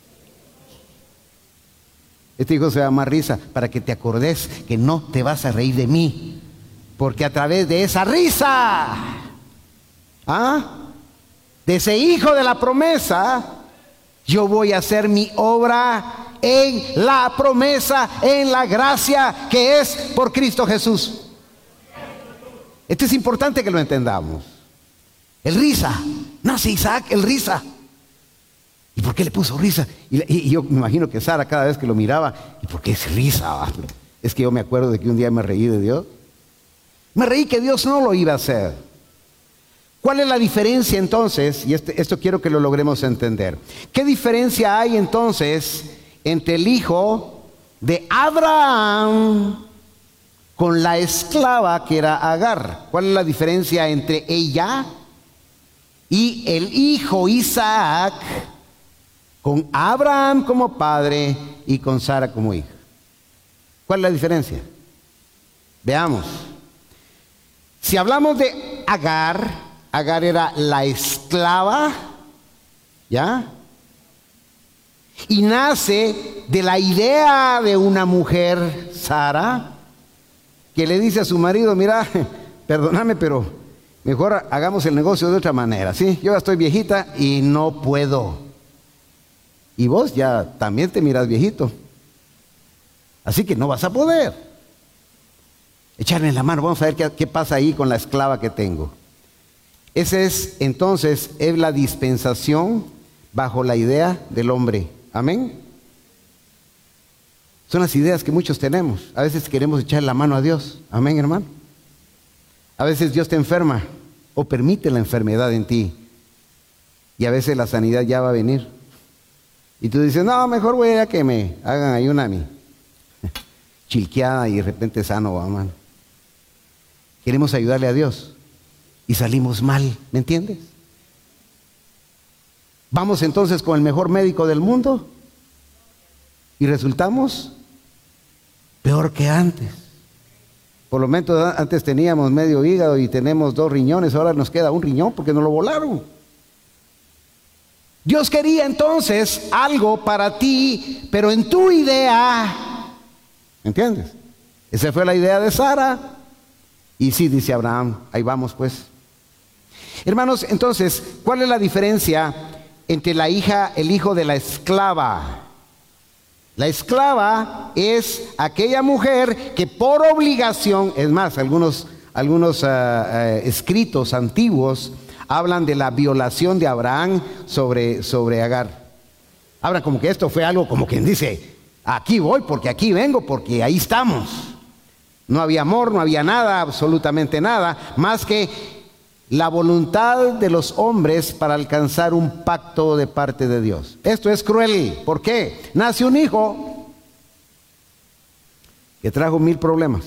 Este hijo se llama risa, para que te acordes que no te vas a reír de mí, porque a través de esa risa, de ese hijo de la promesa, yo voy a hacer mi obra en la promesa, en la gracia que es por Cristo Jesús. Esto es importante que lo entendamos. El risa, nace Isaac, el risa. ¿Y por qué le puso risa? Y yo me imagino que Sara cada vez que lo miraba, ¿y por qué es risa? Es que yo me acuerdo de que un día me reí de Dios. Me reí que Dios no lo iba a hacer. ¿Cuál es la diferencia entonces? Y esto quiero que lo logremos entender. ¿Qué diferencia hay entonces entre el hijo de Abraham con la esclava que era Agar? ¿Cuál es la diferencia entre ella y el hijo Isaac, con Abraham como padre y con Sara como hija? ¿Cuál es la diferencia? Veamos. Si hablamos de Agar, Agar era la esclava, ¿ya? Y nace de la idea de una mujer, Sara, que le dice a su marido: mira, perdóname, pero mejor hagamos el negocio de otra manera, ¿sí? Yo ya estoy viejita y no puedo. Y vos ya también te miras viejito. Así que no vas a poder. Echarle la mano, vamos a ver qué pasa ahí con la esclava que tengo. Esa es entonces la dispensación bajo la idea del hombre. Amén. Son las ideas que muchos tenemos. A veces queremos echarle la mano a Dios. Amén, hermano. A veces Dios te enferma o permite la enfermedad en ti. Y a veces la sanidad ya va a venir. Y tú dices: no, mejor voy a que me hagan ahí una chilqueada y de repente sano, hermano. Queremos ayudarle a Dios y salimos mal, ¿me entiendes? Vamos entonces con el mejor médico del mundo y resultamos peor que antes. Por lo menos antes teníamos medio hígado y tenemos 2 riñones, ahora nos queda un riñón porque nos lo volaron. Dios quería entonces algo para ti, pero en tu idea, ¿me entiendes? Esa fue la idea de Sara. Y sí, dice Abraham, ahí vamos pues. Hermanos, entonces, ¿cuál es la diferencia entre el hijo de la esclava? La esclava es aquella mujer que por obligación, es más, algunos escritos antiguos hablan de la violación de Abraham sobre Agar. Hablan como que esto fue algo como quien dice, aquí voy porque aquí vengo, porque ahí estamos. No había amor, no había nada, absolutamente nada, más que la voluntad de los hombres para alcanzar un pacto de parte de Dios. Esto es cruel. ¿Por qué? Nace un hijo que trajo 1000 problemas.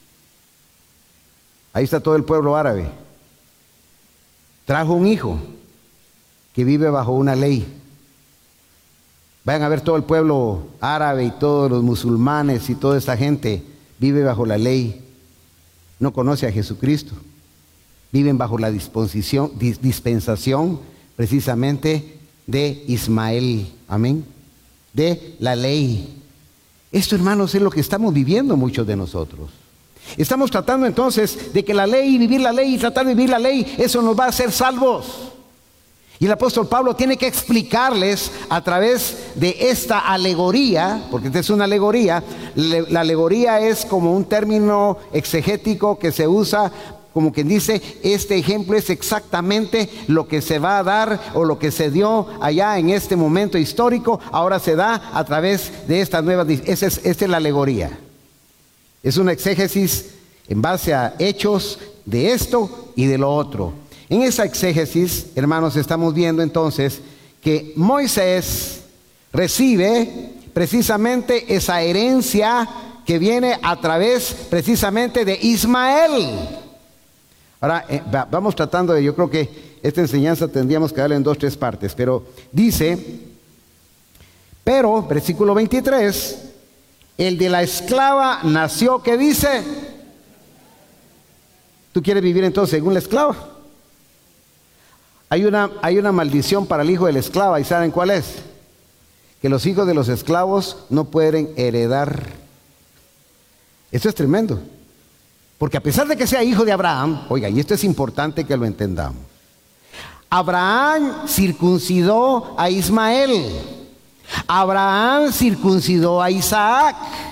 Ahí está todo el pueblo árabe. Trajo un hijo que vive bajo una ley. Vayan a ver todo el pueblo árabe y todos los musulmanes y toda esta gente vive bajo la ley. No conoce a Jesucristo. Viven bajo la dispensación precisamente de Ismael. Amén. De la ley. Esto, hermanos, es lo que estamos viviendo muchos de nosotros. Estamos tratando entonces de que la ley, vivir la ley y tratar de vivir la ley, eso nos va a hacer salvos. Y el apóstol Pablo tiene que explicarles a través de esta alegoría, porque esta es una alegoría. La alegoría es como un término exegético que se usa como quien dice, este ejemplo es exactamente lo que se va a dar o lo que se dio allá en este momento histórico, ahora se da a través de esta nueva. Esta es la alegoría. Es una exégesis en base a hechos de esto y de lo otro. En esa exégesis, hermanos, estamos viendo entonces que Moisés recibe precisamente esa herencia que viene a través precisamente de Ismael. Ahora, vamos tratando de, yo creo que esta enseñanza tendríamos que darle en 2 o 3 partes, pero dice, pero, versículo 23, el de la esclava nació, ¿qué dice? ¿Tú quieres vivir entonces según la esclava? Hay una maldición para el hijo de la esclava, ¿y saben cuál es? Que los hijos de los esclavos no pueden heredar. Esto es tremendo. Porque a pesar de que sea hijo de Abraham, oiga, y esto es importante que lo entendamos. Abraham circuncidó a Ismael. Abraham circuncidó a Isaac.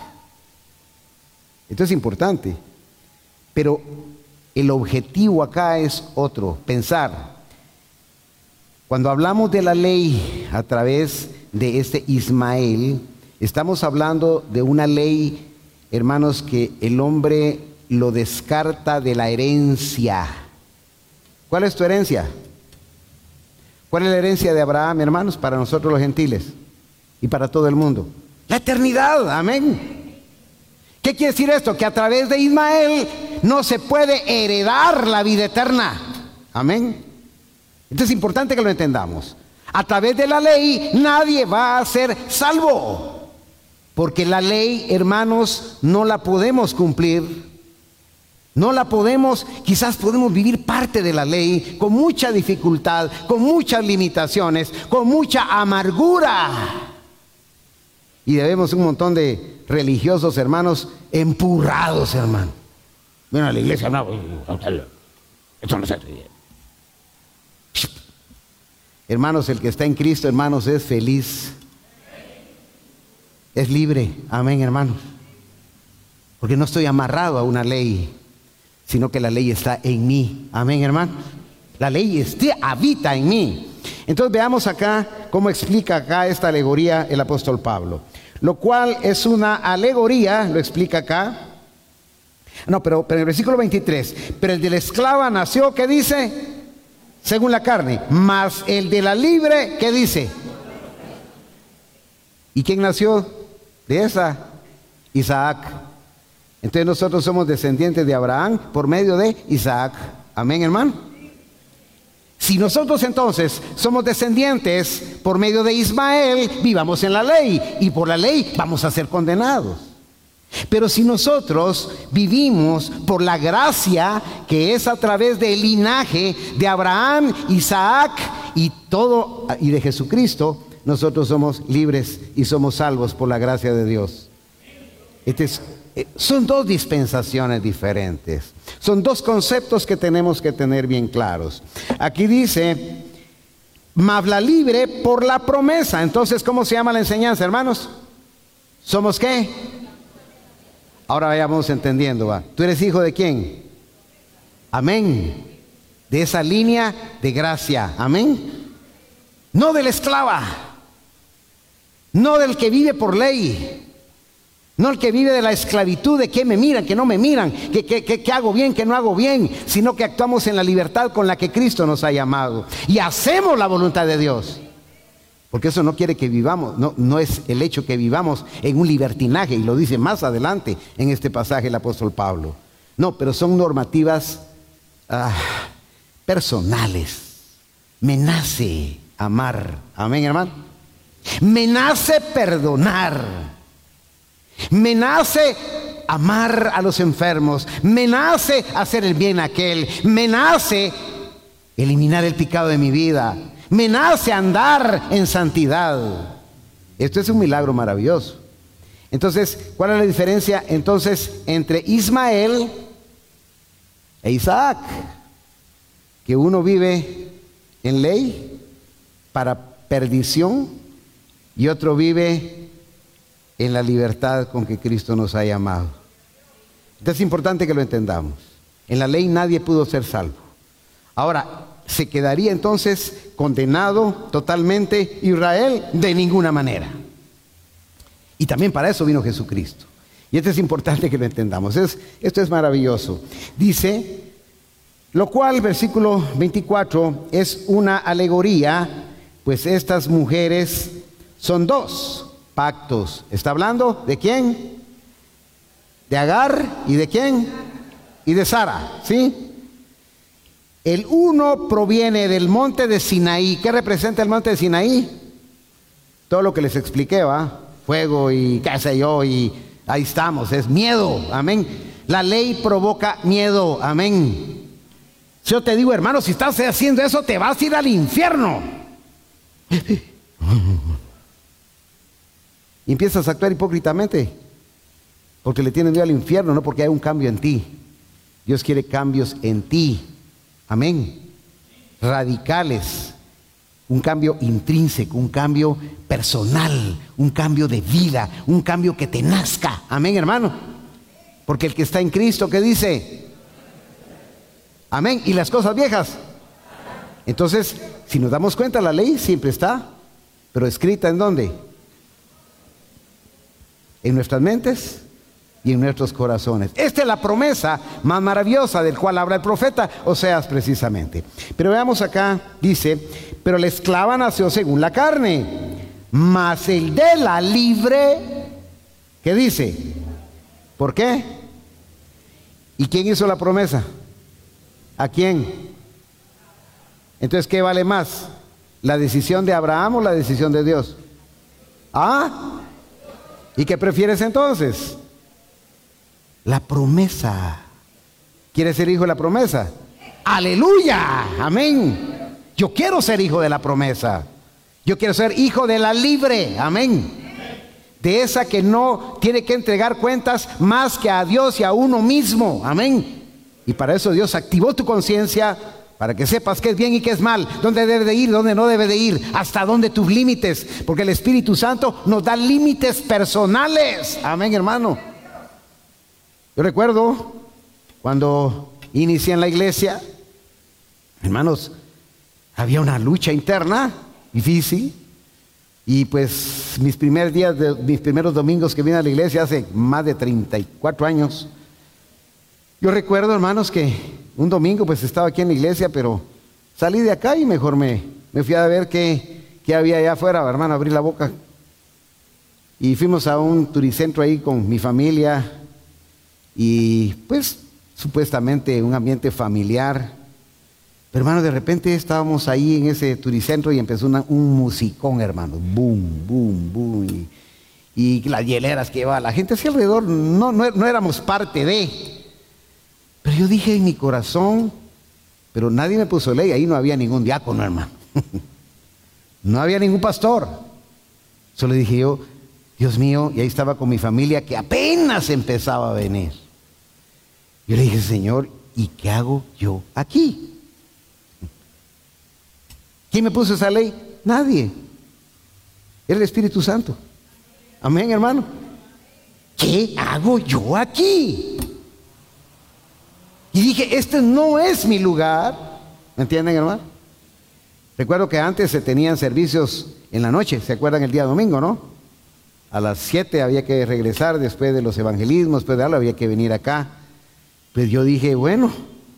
Esto es importante. Pero el objetivo acá es otro, pensar. Cuando hablamos de la ley a través de este Ismael, estamos hablando de una ley, hermanos, que el hombre lo descarta de la herencia. ¿Cuál es tu herencia? ¿Cuál es la herencia de Abraham, hermanos, para nosotros los gentiles y para todo el mundo? La eternidad, amén. ¿Qué quiere decir esto? Que a través de Ismael no se puede heredar la vida eterna, amén. Esto es importante que lo entendamos. A través de la ley nadie va a ser salvo, porque la ley, hermanos, no la podemos cumplir. No la podemos, quizás podemos vivir parte de la ley con mucha dificultad, con muchas limitaciones, con mucha amargura. Y debemos un montón de religiosos, hermanos, empurrados, hermano. Bueno, a la iglesia, no, esto no se hace. Hermanos, el que está en Cristo, hermanos, es feliz. Es libre, amén, hermanos. Porque no estoy amarrado a una ley, sino que la ley está en mí. Amén, hermano. La ley habita en mí. Entonces veamos acá cómo explica acá esta alegoría el apóstol Pablo. Lo cual es una alegoría, lo explica acá. No, pero en el versículo 23. Pero el de la esclava nació, ¿qué dice? Según la carne. Mas el de la libre, ¿qué dice? ¿Y quién nació de esa? Isaac. Entonces nosotros somos descendientes de Abraham por medio de Isaac. Amén, hermano. Si nosotros entonces somos descendientes por medio de Ismael, vivamos en la ley y por la ley vamos a ser condenados. Pero si nosotros vivimos por la gracia que es a través del linaje de Abraham, Isaac y de Jesucristo, nosotros somos libres y somos salvos por la gracia de Dios. Son 2 dispensaciones diferentes. Son 2 conceptos que tenemos que tener bien claros. Aquí dice, mas la libre por la promesa. Entonces, ¿cómo se llama la enseñanza, hermanos? ¿Somos qué? Ahora vayamos entendiendo, ¿va? ¿Tú eres hijo de quién? Amén. de esa línea de gracia. Amén. No de la esclava, no del que vive por ley, no el que vive de la esclavitud, de que me miran, que no me miran, que hago bien, que no hago bien, sino que actuamos en la libertad con la que Cristo nos ha llamado y hacemos la voluntad de Dios. Porque eso no quiere que vivamos, no es el hecho que vivamos en un libertinaje, y lo dice más adelante en este pasaje el apóstol Pablo. No, pero son normativas personales. Me nace amar, amén, hermano. Me nace perdonar. Me nace amar a los enfermos. Me nace hacer el bien a aquel. Me nace eliminar el pecado de mi vida. Me nace andar en santidad. Esto es un milagro maravilloso. Entonces, ¿cuál es la diferencia entonces entre Ismael e Isaac? Que uno vive en ley para perdición y otro vive en la libertad con que Cristo nos ha llamado. Entonces es importante que lo entendamos. En la ley nadie pudo ser salvo. Ahora, ¿se quedaría entonces condenado totalmente Israel? De ninguna manera. Y también para eso vino Jesucristo. Y esto es importante que lo entendamos. Esto es maravilloso. Dice, lo cual, versículo 24, es una alegoría, pues estas mujeres son dos pactos. ¿Está hablando de quién? De Agar y de quién? Y de Sara, ¿sí? El uno proviene del monte de Sinaí. ¿Qué representa el monte de Sinaí? Todo lo que les expliqué, ¿va? Fuego y qué sé yo, y ahí estamos, es miedo, amén. La ley provoca miedo, amén. Yo te digo, hermano, si estás haciendo eso, te vas a ir al infierno. Y empiezas a actuar hipócritamente, porque le tienes miedo al infierno, no porque hay un cambio en ti. Dios quiere cambios en ti. Amén. Radicales. Un cambio intrínseco, un cambio personal, un cambio de vida, un cambio que te nazca. Amén, hermano. Porque el que está en Cristo, ¿qué dice? Amén. ¿Y las cosas viejas? Entonces, si nos damos cuenta, la ley siempre está, pero escrita ¿en dónde? En nuestras mentes y en nuestros corazones. Esta es la promesa más maravillosa del cual habla el profeta Oseas precisamente. Pero veamos acá, dice, pero la esclava nació según la carne, mas el de la libre, ¿qué dice? ¿Por qué? ¿Y quién hizo la promesa? ¿A quién? Entonces, ¿qué vale más? ¿La decisión de Abraham o la decisión de Dios? ¿Ah? ¿Y qué prefieres entonces? La promesa. ¿Quieres ser hijo de la promesa? ¡Aleluya! ¡Amén! Yo quiero ser hijo de la promesa. Yo quiero ser hijo de la libre. ¡Amén! De esa que no tiene que entregar cuentas más que a Dios y a uno mismo. ¡Amén! Y para eso Dios activó tu conciencia, para que sepas qué es bien y qué es mal, dónde debe de ir, dónde no debe de ir, hasta dónde tus límites, porque el Espíritu Santo nos da límites personales. Amén, hermano. Yo recuerdo cuando inicié en la iglesia, hermanos, había una lucha interna difícil, y pues mis primeros domingos que vine a la iglesia hace más de 34 años, yo recuerdo, hermanos, que un domingo pues estaba aquí en la iglesia, pero salí de acá y mejor me fui a ver qué había allá afuera, hermano, abrí la boca. Y fuimos a un turicentro ahí con mi familia y pues supuestamente un ambiente familiar. Pero hermano, de repente estábamos ahí en ese turicentro y empezó un musicón, hermano, boom, boom, boom. Y las hieleras que llevaba la gente hacia alrededor, no éramos parte de... Pero yo dije en mi corazón, pero nadie me puso ley, ahí no había ningún diácono, hermano. No había ningún pastor. Solo dije yo, Dios mío, y ahí estaba con mi familia que apenas empezaba a venir. Yo le dije, Señor, ¿y qué hago yo aquí? ¿Quién me puso esa ley? Nadie. Era el Espíritu Santo. Amén, hermano. ¿Qué hago yo aquí? Y dije, este no es mi lugar, ¿Me entienden, hermano? Recuerdo que antes se tenían servicios en la noche, ¿se acuerdan el día domingo, no? A las 7 había que regresar después de los evangelismos, después de algo había que venir acá. Pues yo dije, bueno,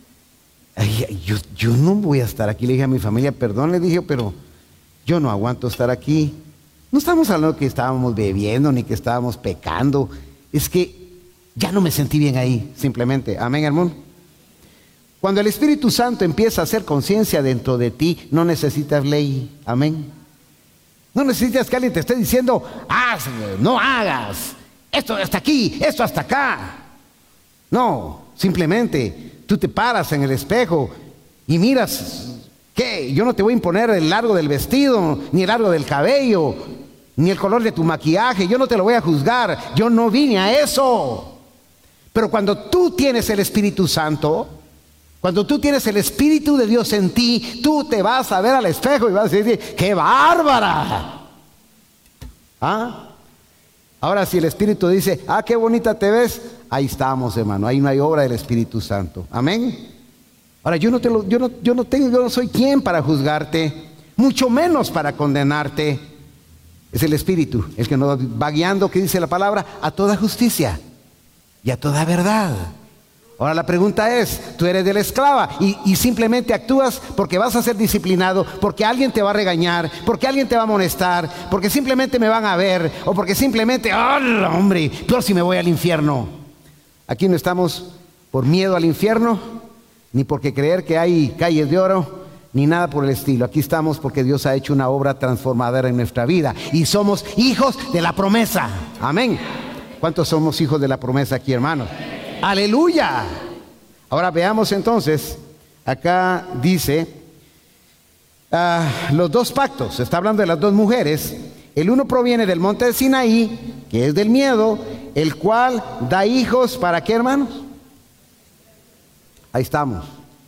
yo no voy a estar aquí. Le dije a mi familia, perdón, le dije, pero yo no aguanto estar aquí. No estamos hablando que estábamos bebiendo ni que estábamos pecando. Es que ya no me sentí bien ahí, simplemente. Amén, hermano. Cuando el Espíritu Santo empieza a hacer conciencia dentro de ti, no necesitas ley. Amén. No necesitas que alguien te esté diciendo, haz, no hagas, esto hasta aquí, esto hasta acá. No, simplemente tú te paras en el espejo y miras, ¿qué? Yo no te voy a imponer el largo del vestido, ni el largo del cabello, ni el color de tu maquillaje. Yo no te lo voy a juzgar. Yo no vine a eso. Pero cuando tú tienes el Espíritu Santo, cuando tú tienes el Espíritu de Dios en ti, tú te vas a ver al espejo y vas a decir, ¡qué bárbara! ¿Ah? Ahora si el Espíritu dice, ¡ah, qué bonita te ves! Ahí estamos, hermano, ahí no hay obra del Espíritu Santo. Amén. Ahora yo no soy quien para juzgarte, mucho menos para condenarte. Es el Espíritu el que nos va guiando, que dice la palabra, a toda justicia y a toda verdad. Ahora la pregunta es, tú eres de la esclava y simplemente actúas porque vas a ser disciplinado, porque alguien te va a regañar, porque alguien te va a amonestar, porque simplemente me van a ver, o porque simplemente, ¡oh, hombre! Peor si me voy al infierno. Aquí no estamos por miedo al infierno, ni porque creer que hay calles de oro, ni nada por el estilo. Aquí estamos porque Dios ha hecho una obra transformadora en nuestra vida y somos hijos de la promesa. Amén. ¿Cuántos somos hijos de la promesa aquí, hermanos? ¡Aleluya! Ahora veamos entonces, acá dice, los dos pactos, está hablando de las dos mujeres. El uno proviene del monte de Sinaí, que es del miedo, el cual da hijos, ¿para qué, hermanos? Ahí estamos.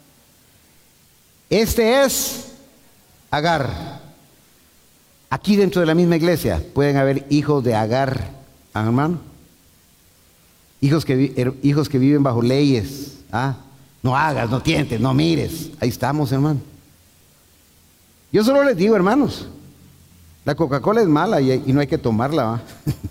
Este es Agar. Aquí dentro de la misma iglesia pueden haber hijos de Agar, hermano. Hijos que viven bajo leyes. No hagas, no tientes, no mires. Ahí estamos, hermano. Yo solo les digo, hermanos, la Coca-Cola es mala y no hay que tomarla, ¿va?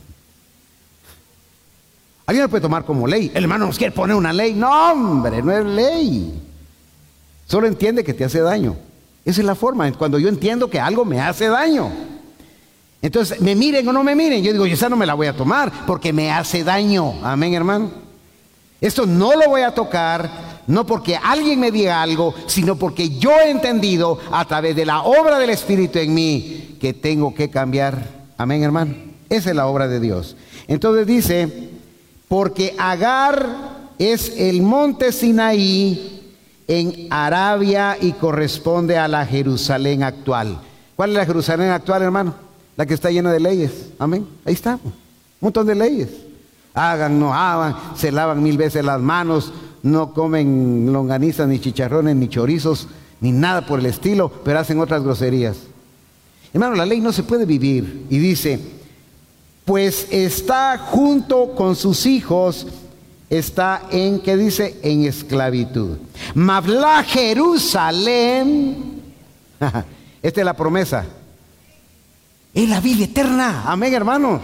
Alguien la puede tomar como ley. El hermano nos quiere poner una ley. No, hombre, no es ley. Solo entiende que te hace daño. Esa es la forma. Cuando yo entiendo que algo me hace daño. Entonces, me miren o no me miren, yo digo, yo esa no me la voy a tomar porque me hace daño. Amén, hermano. Esto no lo voy a tocar, no porque alguien me diga algo, sino porque yo he entendido a través de la obra del Espíritu en mí que tengo que cambiar. Amén, hermano. Esa es la obra de Dios. Entonces dice, porque Agar es el monte Sinaí en Arabia y corresponde a la Jerusalén actual. ¿Cuál es la Jerusalén actual, hermano? La que está llena de leyes. Amén. Ahí está. Un montón de leyes. Hagan, no hagan, se lavan 1000 veces las manos, no comen longanizas, ni chicharrones, ni chorizos, ni nada por el estilo, pero hacen otras groserías. Hermano, la ley no se puede vivir. Y dice, pues está junto con sus hijos, está en, ¿qué dice? En esclavitud. Mas la Jerusalén, esta es la promesa, es la vida eterna. Amén, hermanos.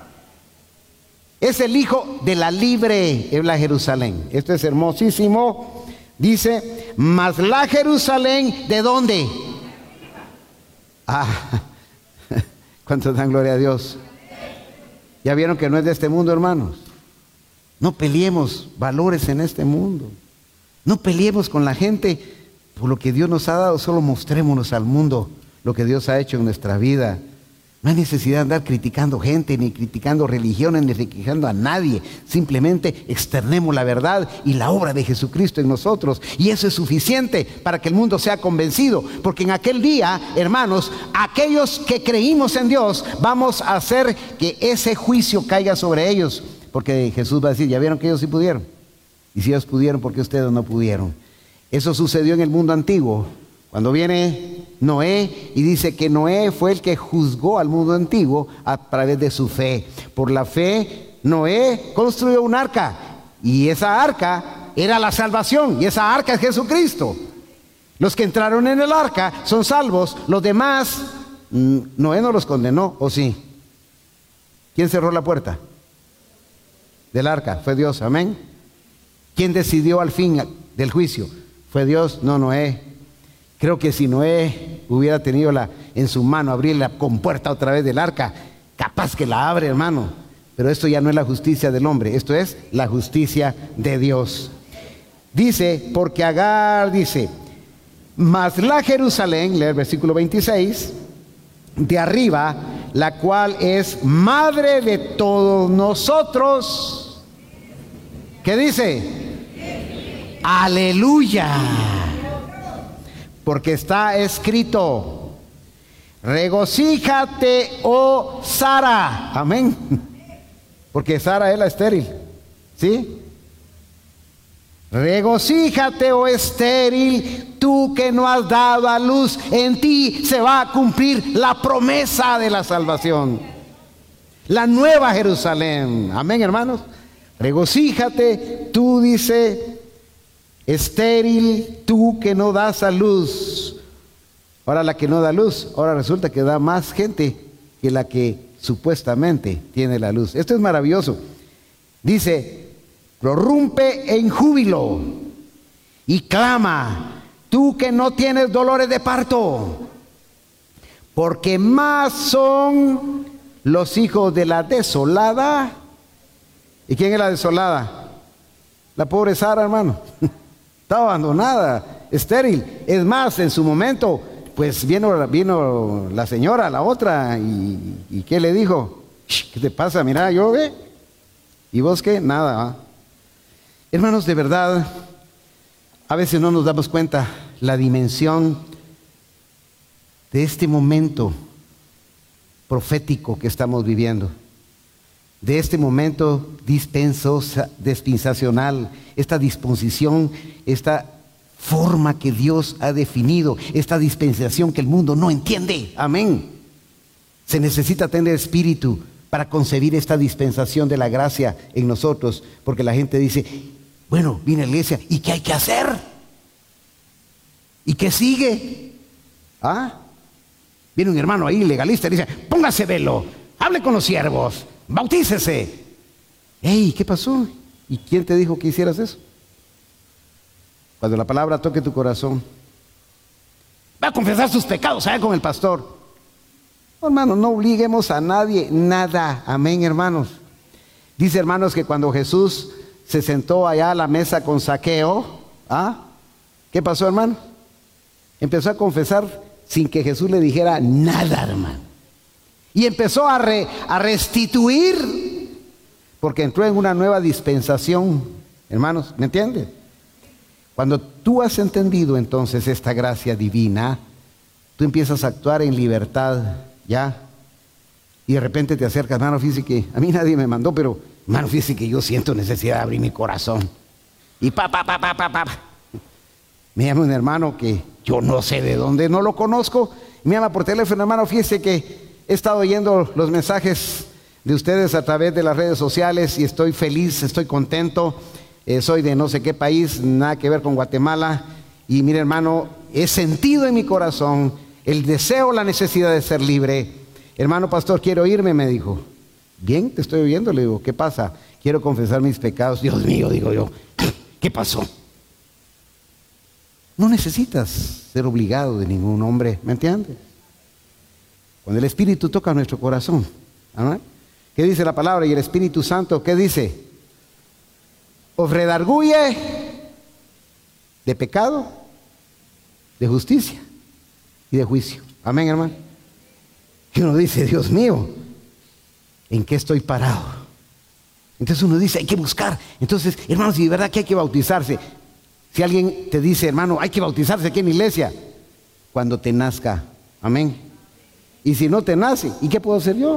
Es el hijo de la libre, es la Jerusalén. Esto es hermosísimo. Dice, mas la Jerusalén, ¿de dónde? ¿Cuántos dan gloria a Dios? Ya vieron que no es de este mundo, hermanos. No peleemos valores en este mundo. No peleemos con la gente por lo que Dios nos ha dado. Solo mostrémonos al mundo lo que Dios ha hecho en nuestra vida. No hay necesidad de andar criticando gente, ni criticando religiones, ni criticando a nadie. Simplemente externemos la verdad y la obra de Jesucristo en nosotros. Y eso es suficiente para que el mundo sea convencido. Porque en aquel día, hermanos, aquellos que creímos en Dios, vamos a hacer que ese juicio caiga sobre ellos. Porque Jesús va a decir, ya vieron que ellos sí pudieron. Y si ellos pudieron, ¿por qué ustedes no pudieron? Eso sucedió en el mundo antiguo. Cuando viene Noé y dice que Noé fue el que juzgó al mundo antiguo a través de su fe. Por la fe, Noé construyó un arca y esa arca era la salvación y esa arca es Jesucristo. Los que entraron en el arca son salvos. Los demás, Noé no los condenó, ¿o sí? ¿Quién cerró la puerta del arca? Fue Dios, amén. ¿Quién decidió al fin del juicio? Fue Dios, no Noé. Creo que si Noé hubiera tenido en su mano abrir la compuerta otra vez del arca, capaz que la abre, hermano. Pero esto ya no es la justicia del hombre, esto es la justicia de Dios. Dice, porque Agar dice, mas la Jerusalén, lee el versículo 26, de arriba, la cual es madre de todos nosotros. ¿Qué dice? Aleluya. Porque está escrito, regocíjate, oh Sara. Amén. Porque Sara es la estéril, ¿sí? Regocíjate, oh estéril, tú que no has dado a luz, en ti se va a cumplir la promesa de la salvación. La nueva Jerusalén. Amén, hermanos. Regocíjate, tú, dice, estéril, tú que no das a luz. Ahora la que no da luz, ahora resulta que da más gente que la que supuestamente tiene la luz. Esto es maravilloso. Dice, prorrumpe en júbilo y clama, tú que no tienes dolores de parto, porque más son los hijos de la desolada. ¿Y quién es la desolada? La pobre Sara, hermano. Estaba abandonada, estéril. Es más, en su momento, pues vino la señora, la otra, y ¿qué le dijo? ¿Qué te pasa? Mira, yo ve. ¿Y vos qué? Nada, ¿eh? Hermanos, de verdad, a veces no nos damos cuenta la dimensión de este momento profético que estamos viviendo, de este momento dispensacional, esta disposición, esta forma que Dios ha definido, esta dispensación que el mundo no entiende. Amén. Se necesita tener espíritu para concebir esta dispensación de la gracia en nosotros, porque la gente dice, bueno, viene a la iglesia, ¿y qué hay que hacer? ¿Y qué sigue? ¿Ah? Viene un hermano ahí legalista y dice, póngase velo, hable con los siervos, bautícese. ¡Ey! ¿Qué pasó? ¿Y quién te dijo que hicieras eso? Cuando la palabra toque tu corazón, va a confesar sus pecados allá con el pastor. No, hermanos, no obliguemos a nadie nada. Amén, hermanos. Dice, hermanos, que cuando Jesús se sentó allá a la mesa con Zaqueo, ¿qué pasó, hermano? Empezó a confesar sin que Jesús le dijera nada, hermano. Y empezó a restituir, porque entró en una nueva dispensación, hermanos, ¿me entiendes? Cuando tú has entendido entonces esta gracia divina, tú empiezas a actuar en libertad, ¿ya? Y de repente te acercas, hermano, fíjese que a mí nadie me mandó, pero hermano, fíjese que yo siento necesidad de abrir mi corazón. Y me llama un hermano que yo no sé de dónde, no lo conozco, me llama por teléfono, hermano, fíjese que he estado oyendo los mensajes de ustedes a través de las redes sociales y estoy feliz, estoy contento. Soy de no sé qué país, nada que ver con Guatemala. Y mire, hermano, he sentido en mi corazón el deseo, la necesidad de ser libre. Hermano pastor, quiero irme, me dijo. Bien, te estoy oyendo, le digo, ¿qué pasa? Quiero confesar mis pecados. Dios mío, digo yo, ¿qué pasó? No necesitas ser obligado de ningún hombre, ¿me entiendes? Cuando el Espíritu toca nuestro corazón, ¿verdad? ¿Qué dice la palabra? Y el Espíritu Santo, ¿qué dice? Os redarguye de pecado, de justicia y de juicio. Amén, hermano. Y uno dice, Dios mío, ¿en qué estoy parado? Entonces uno dice, hay que buscar. Entonces, hermanos, y de verdad que hay que bautizarse. Si alguien te dice, hermano, hay que bautizarse aquí en la iglesia, cuando te nazca. Amén. Y si no te nace, ¿y qué puedo hacer yo?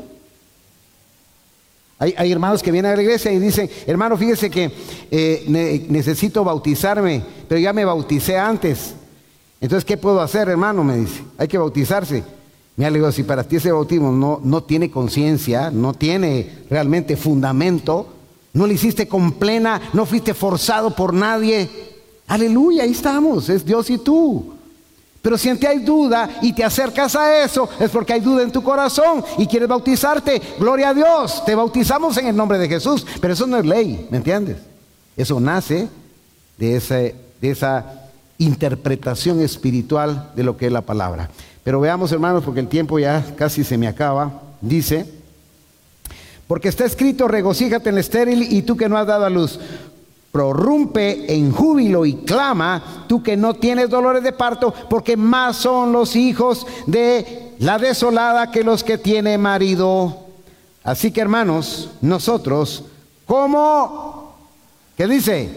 Hay hermanos que vienen a la iglesia y dicen, hermano, fíjese que necesito bautizarme, pero ya me bauticé antes. Entonces, ¿qué puedo hacer, hermano? Me dice, hay que bautizarse. Mira, le digo, si para ti ese bautismo no tiene conciencia, no tiene realmente fundamento, no lo hiciste con plena, no fuiste forzado por nadie. Aleluya, ahí estamos, es Dios y tú. Pero si en ti hay duda y te acercas a eso, es porque hay duda en tu corazón y quieres bautizarte. Gloria a Dios, te bautizamos en el nombre de Jesús, pero eso no es ley, ¿me entiendes? Eso nace de esa interpretación espiritual de lo que es la palabra. Pero veamos, hermanos, porque el tiempo ya casi se me acaba. Dice, porque está escrito, regocíjate en la estéril y tú que no has dado a luz. Prorrumpe en júbilo y clama, tú que no tienes dolores de parto, porque más son los hijos de la desolada que los que tiene marido. Así que, hermanos, nosotros, ¿cómo? ¿Qué dice?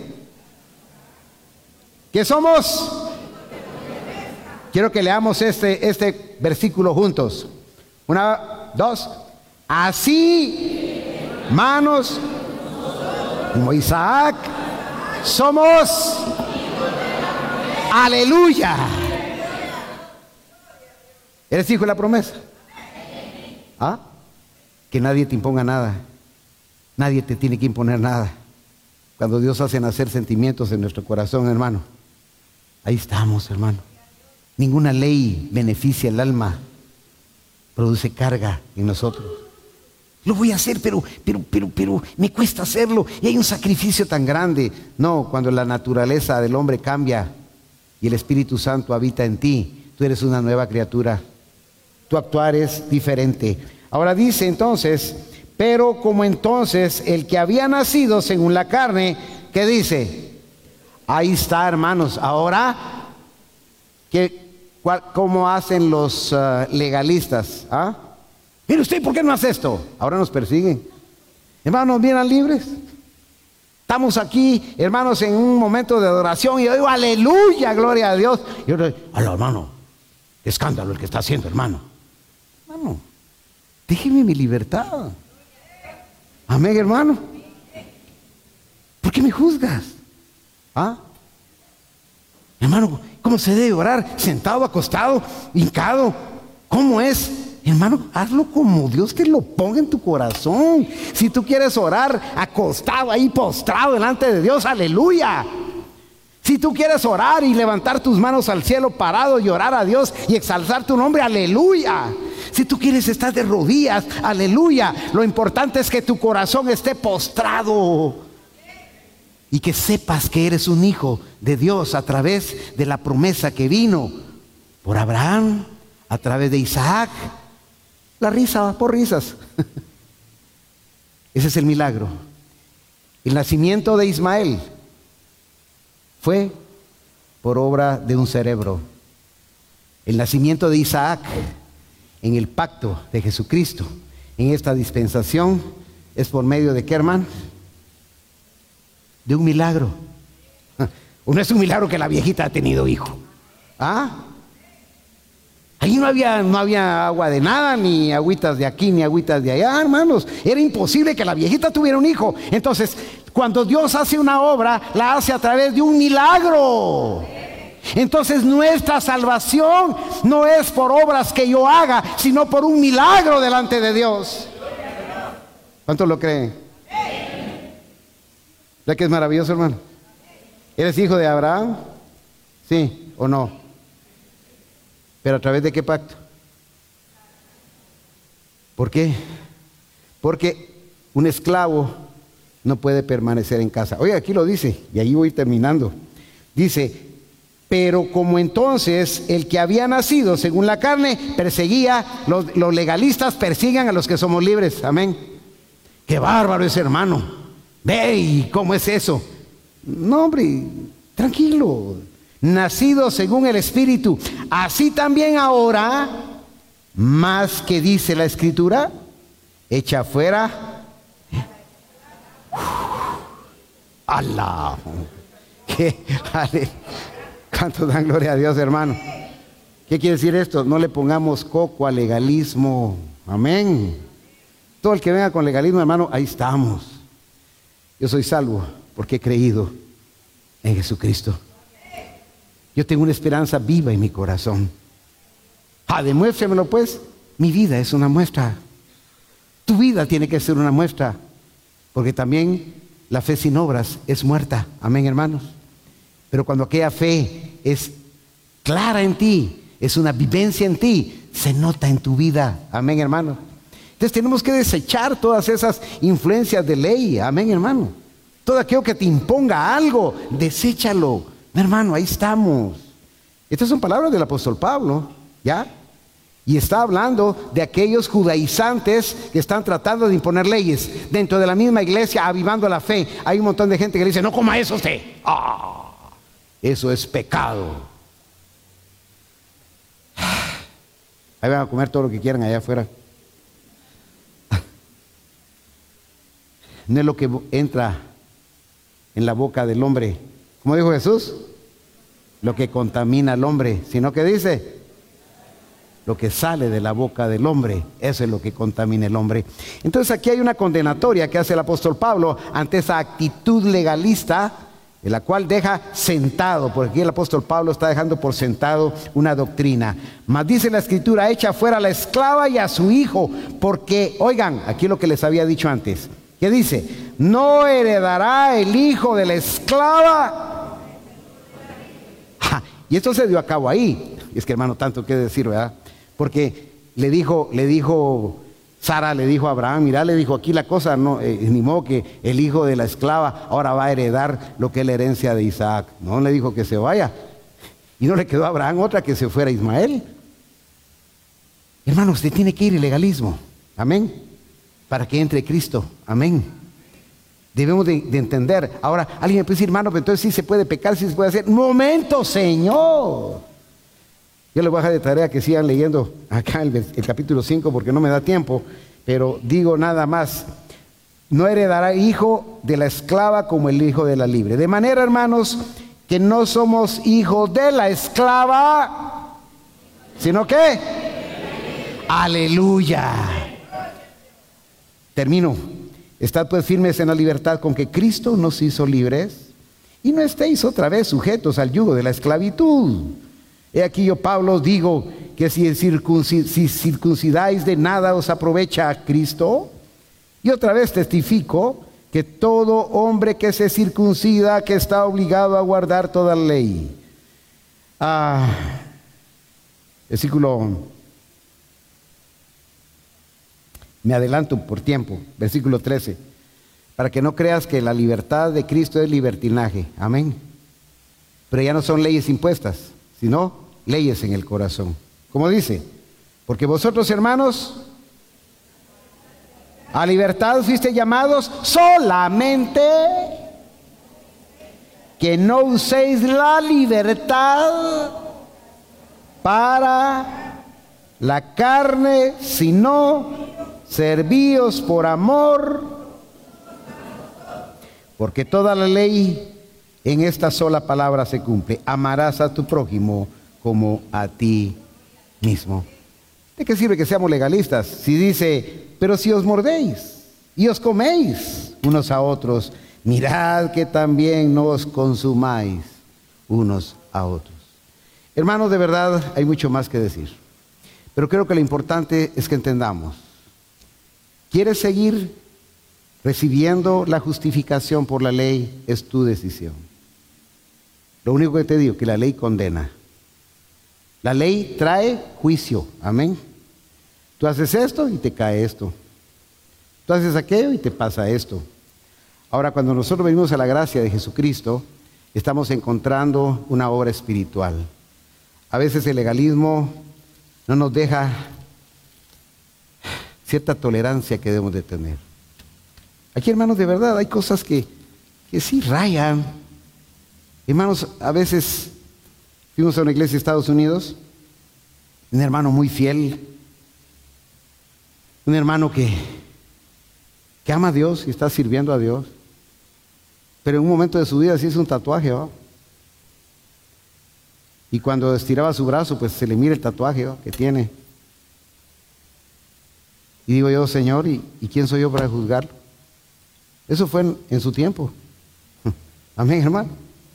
¿Qué somos? Quiero que leamos este versículo juntos. 1, 2. Así, manos, como Isaac, somos. Aleluya. ¿Eres hijo de la promesa? ¿Ah? Que nadie te imponga nada. Nadie te tiene que imponer nada. Cuando Dios hace nacer sentimientos en nuestro corazón, hermano, ahí estamos, hermano. Ninguna ley beneficia el alma, produce carga en nosotros. Lo voy a hacer, pero me cuesta hacerlo y hay un sacrificio tan grande. No, cuando la naturaleza del hombre cambia y el Espíritu Santo habita en ti, tú eres una nueva criatura. Tu actuar es diferente. Ahora dice entonces, pero como entonces el que había nacido según la carne, ¿qué dice? Ahí está, hermanos. Ahora, ¿cómo hacen los legalistas? ¿Ah? Mire usted, ¿por qué no hace esto? Ahora nos persiguen. Hermanos, ¿vienen libres? Estamos aquí, hermanos, en un momento de adoración y yo digo, aleluya, gloria a Dios. Y yo digo, hola, hermano, qué escándalo el que está haciendo, hermano. Hermano, déjeme mi libertad. Amén, hermano. ¿Por qué me juzgas? ¿Ah? Hermano, ¿cómo se debe orar? Sentado, acostado, hincado. ¿Cómo es? Hermano, hazlo como Dios te lo ponga en tu corazón. Si tú quieres orar acostado ahí, postrado delante de Dios, aleluya. Si tú quieres orar y levantar tus manos al cielo parado y orar a Dios y exaltar tu nombre, aleluya. Si tú quieres estar de rodillas, aleluya. Lo importante es que tu corazón esté postrado y que sepas que eres un hijo de Dios a través de la promesa que vino por Abraham, a través de Isaac. La risa por risas. Ese es el milagro. El nacimiento de Ismael fue por obra de un cerebro. El nacimiento de Isaac en el pacto de Jesucristo, en esta dispensación, es por medio de ¿qué, hermano? De un milagro. ¿O no es un milagro que la viejita ha tenido hijo? ¿Ah? Ahí no había agua de nada, ni agüitas de aquí, ni agüitas de allá, hermanos. Era imposible que la viejita tuviera un hijo. Entonces, cuando Dios hace una obra, la hace a través de un milagro. Entonces, nuestra salvación no es por obras que yo haga, sino por un milagro delante de Dios. ¿Cuántos lo creen? ¿Verdad que es maravilloso, hermano? ¿Eres hijo de Abraham? ¿Sí o no? ¿Pero a través de qué pacto? ¿Por qué? Porque un esclavo no puede permanecer en casa. Oye, aquí lo dice, y ahí voy terminando. Dice, pero como entonces el que había nacido según la carne perseguía, los legalistas persigan a los que somos libres. Amén. Qué bárbaro ese hermano. Ve, ¿y cómo es eso? No, hombre, tranquilo. Nacido según el Espíritu, así también ahora, más que dice la Escritura, echa fuera. ¡Alá! ¿Cuánto dan gloria a Dios, hermano? ¿Qué quiere decir esto? No le pongamos coco al legalismo. Amén. Todo el que venga con legalismo, hermano, ahí estamos. Yo soy salvo porque he creído en Jesucristo. Yo tengo una esperanza viva en mi corazón. Demuéstramelo pues. Mi vida es una muestra. Tu vida tiene que ser una muestra. Porque también la fe sin obras es muerta. Amén, hermanos. Pero cuando aquella fe es clara en ti, es una vivencia en ti, se nota en tu vida. Amén, hermano. Entonces tenemos que desechar todas esas influencias de ley. Amén, hermano. Todo aquello que te imponga algo, deséchalo. Mi hermano, ahí estamos. Estas son palabras del apóstol Pablo, ¿ya? Y está hablando de aquellos judaizantes que están tratando de imponer leyes dentro de la misma iglesia, avivando la fe. Hay un montón de gente que le dice, no coma eso usted. Eso es pecado. Ahí van a comer todo lo que quieran allá afuera. No es lo que entra en la boca del hombre, como dijo Jesús, lo que contamina al hombre, sino que dice, lo que sale de la boca del hombre, eso es lo que contamina el hombre. Entonces aquí hay una condenatoria que hace el apóstol Pablo ante esa actitud legalista, en la cual deja sentado, porque aquí el apóstol Pablo está dejando por sentado una doctrina. Mas dice la escritura, echa fuera a la esclava y a su hijo, porque, oigan, aquí lo que les había dicho antes, ¿qué dice? No heredará el hijo de la esclava. Y esto se dio a cabo ahí. Es que, hermano, tanto que decir, ¿verdad? Porque le dijo Sara, le dijo a Abraham, mira, le dijo, aquí la cosa no, ni modo que el hijo de la esclava ahora va a heredar lo que es la herencia de Isaac. No, le dijo que se vaya. Y no le quedó a Abraham otra que se fuera Ismael. Hermano, usted tiene que ir al legalismo. Amén. Para que entre Cristo. Amén. Debemos de entender. Ahora, alguien me puede decir, hermano, pero entonces sí se puede pecar, sí se puede hacer. ¡Momento, Señor! Yo les voy a dejar de tarea que sigan leyendo acá el capítulo 5 porque no me da tiempo, pero digo nada más. No heredará hijo de la esclava como el hijo de la libre. De manera, hermanos, que no somos hijos de la esclava, sino que... ¡Aleluya! Termino. Estad pues firmes en la libertad con que Cristo nos hizo libres, y no estéis otra vez sujetos al yugo de la esclavitud. He aquí yo, Pablo, digo que si circuncidáis de nada os aprovecha a Cristo. Y otra vez testifico que todo hombre que se circuncida, que está obligado a guardar toda la ley. Versículo, me adelanto por tiempo, versículo 13. Para que no creas que la libertad de Cristo es libertinaje. Amén. Pero ya no son leyes impuestas, sino leyes en el corazón. Como dice, porque vosotros, hermanos, a libertad fuiste llamados, solamente que no uséis la libertad para la carne, sino servíos por amor, porque toda la ley en esta sola palabra se cumple: amarás a tu prójimo como a ti mismo. ¿De qué sirve que seamos legalistas si dice, pero si os mordéis y os coméis unos a otros, mirad que también no os consumáis unos a otros? Hermanos, de verdad hay mucho más que decir, pero creo que lo importante es que entendamos: ¿quieres seguir recibiendo la justificación por la ley? Es tu decisión. Lo único que te digo, que la ley condena. La ley trae juicio, amén. Tú haces esto y te cae esto. Tú haces aquello y te pasa esto. Ahora, cuando nosotros venimos a la gracia de Jesucristo, estamos encontrando una obra espiritual. A veces el legalismo no nos deja cierta tolerancia que debemos de tener. Aquí, hermanos, de verdad hay cosas que sí rayan. Hermanos, a veces fuimos a una iglesia de Estados Unidos, un hermano muy fiel, un hermano que ama a Dios y está sirviendo a Dios, pero en un momento de su vida se hizo un tatuaje, ¿va? Y cuando estiraba su brazo, pues se le mira el tatuaje, ¿va?, que tiene. Y digo yo, Señor, ¿y quién soy yo para juzgarlo? Eso fue en su tiempo. Amén, hermano.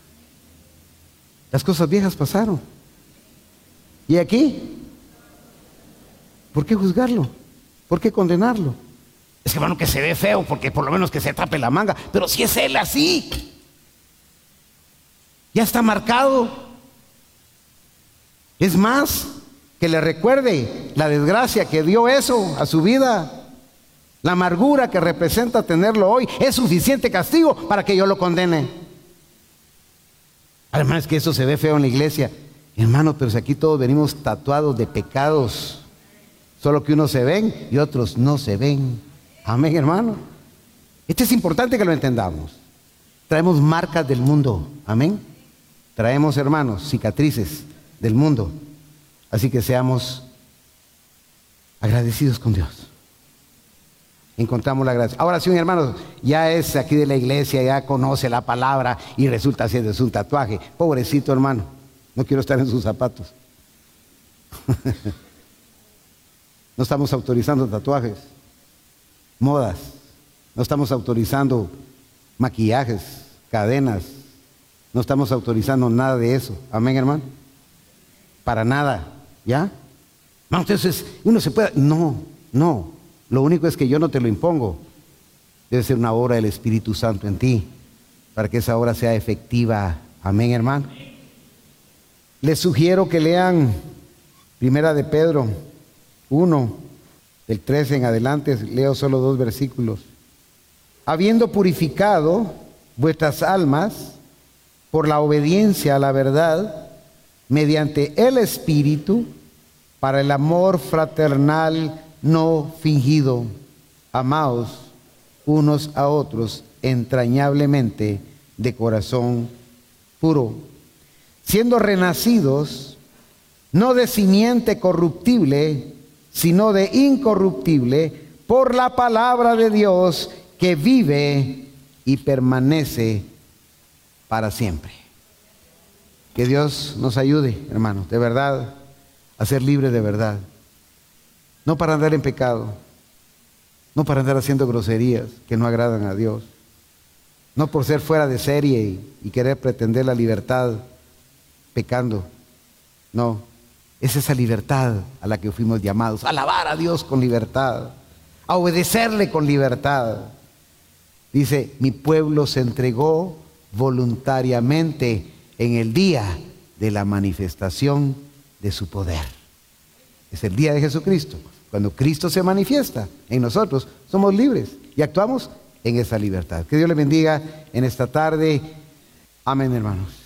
Las cosas viejas pasaron. ¿Y aquí? ¿Por qué juzgarlo? ¿Por qué condenarlo? Es que, hermano, que se ve feo, porque por lo menos que se tape la manga. Pero si es él así, ya está marcado. Es más, que le recuerde la desgracia que dio eso a su vida. La amargura que representa tenerlo hoy es suficiente castigo para que yo lo condene. Además que eso se ve feo en la iglesia. Hermano, pero si aquí todos venimos tatuados de pecados, solo que unos se ven y otros no se ven. Amén, hermano. Esto es importante que lo entendamos. Traemos marcas del mundo. Amén. Traemos, hermanos, cicatrices del mundo. Así que seamos agradecidos con Dios. Encontramos la gracia. Ahora sí, un hermano ya es aquí de la iglesia, ya conoce la palabra y resulta haciéndose un tatuaje. Pobrecito hermano, no quiero estar en sus zapatos. No estamos autorizando tatuajes, modas, no estamos autorizando maquillajes, cadenas, no estamos autorizando nada de eso. Amén, hermano. Para nada, ¿ya? No, entonces uno se puede. No. Lo único es que yo no te lo impongo. Debe ser una obra del Espíritu Santo en ti, para que esa obra sea efectiva. Amén, hermano. Les sugiero que lean Primera de Pedro 1, del 13 en adelante. Leo solo 2 versículos. Habiendo purificado vuestras almas por la obediencia a la verdad, mediante el Espíritu, para el amor fraternal no fingido, amaos unos a otros entrañablemente de corazón puro, siendo renacidos no de simiente corruptible, sino de incorruptible, por la palabra de Dios que vive y permanece para siempre. Que Dios nos ayude, hermanos, de verdad, a ser libres de verdad. No para andar en pecado, no para andar haciendo groserías que no agradan a Dios, no por ser fuera de serie y querer pretender la libertad pecando. No, es esa libertad a la que fuimos llamados, a alabar a Dios con libertad, a obedecerle con libertad. Dice, mi pueblo se entregó voluntariamente en el día de la manifestación de su poder. Es el día de Jesucristo. Cuando Cristo se manifiesta en nosotros, somos libres y actuamos en esa libertad. Que Dios le bendiga en esta tarde. Amén, hermanos.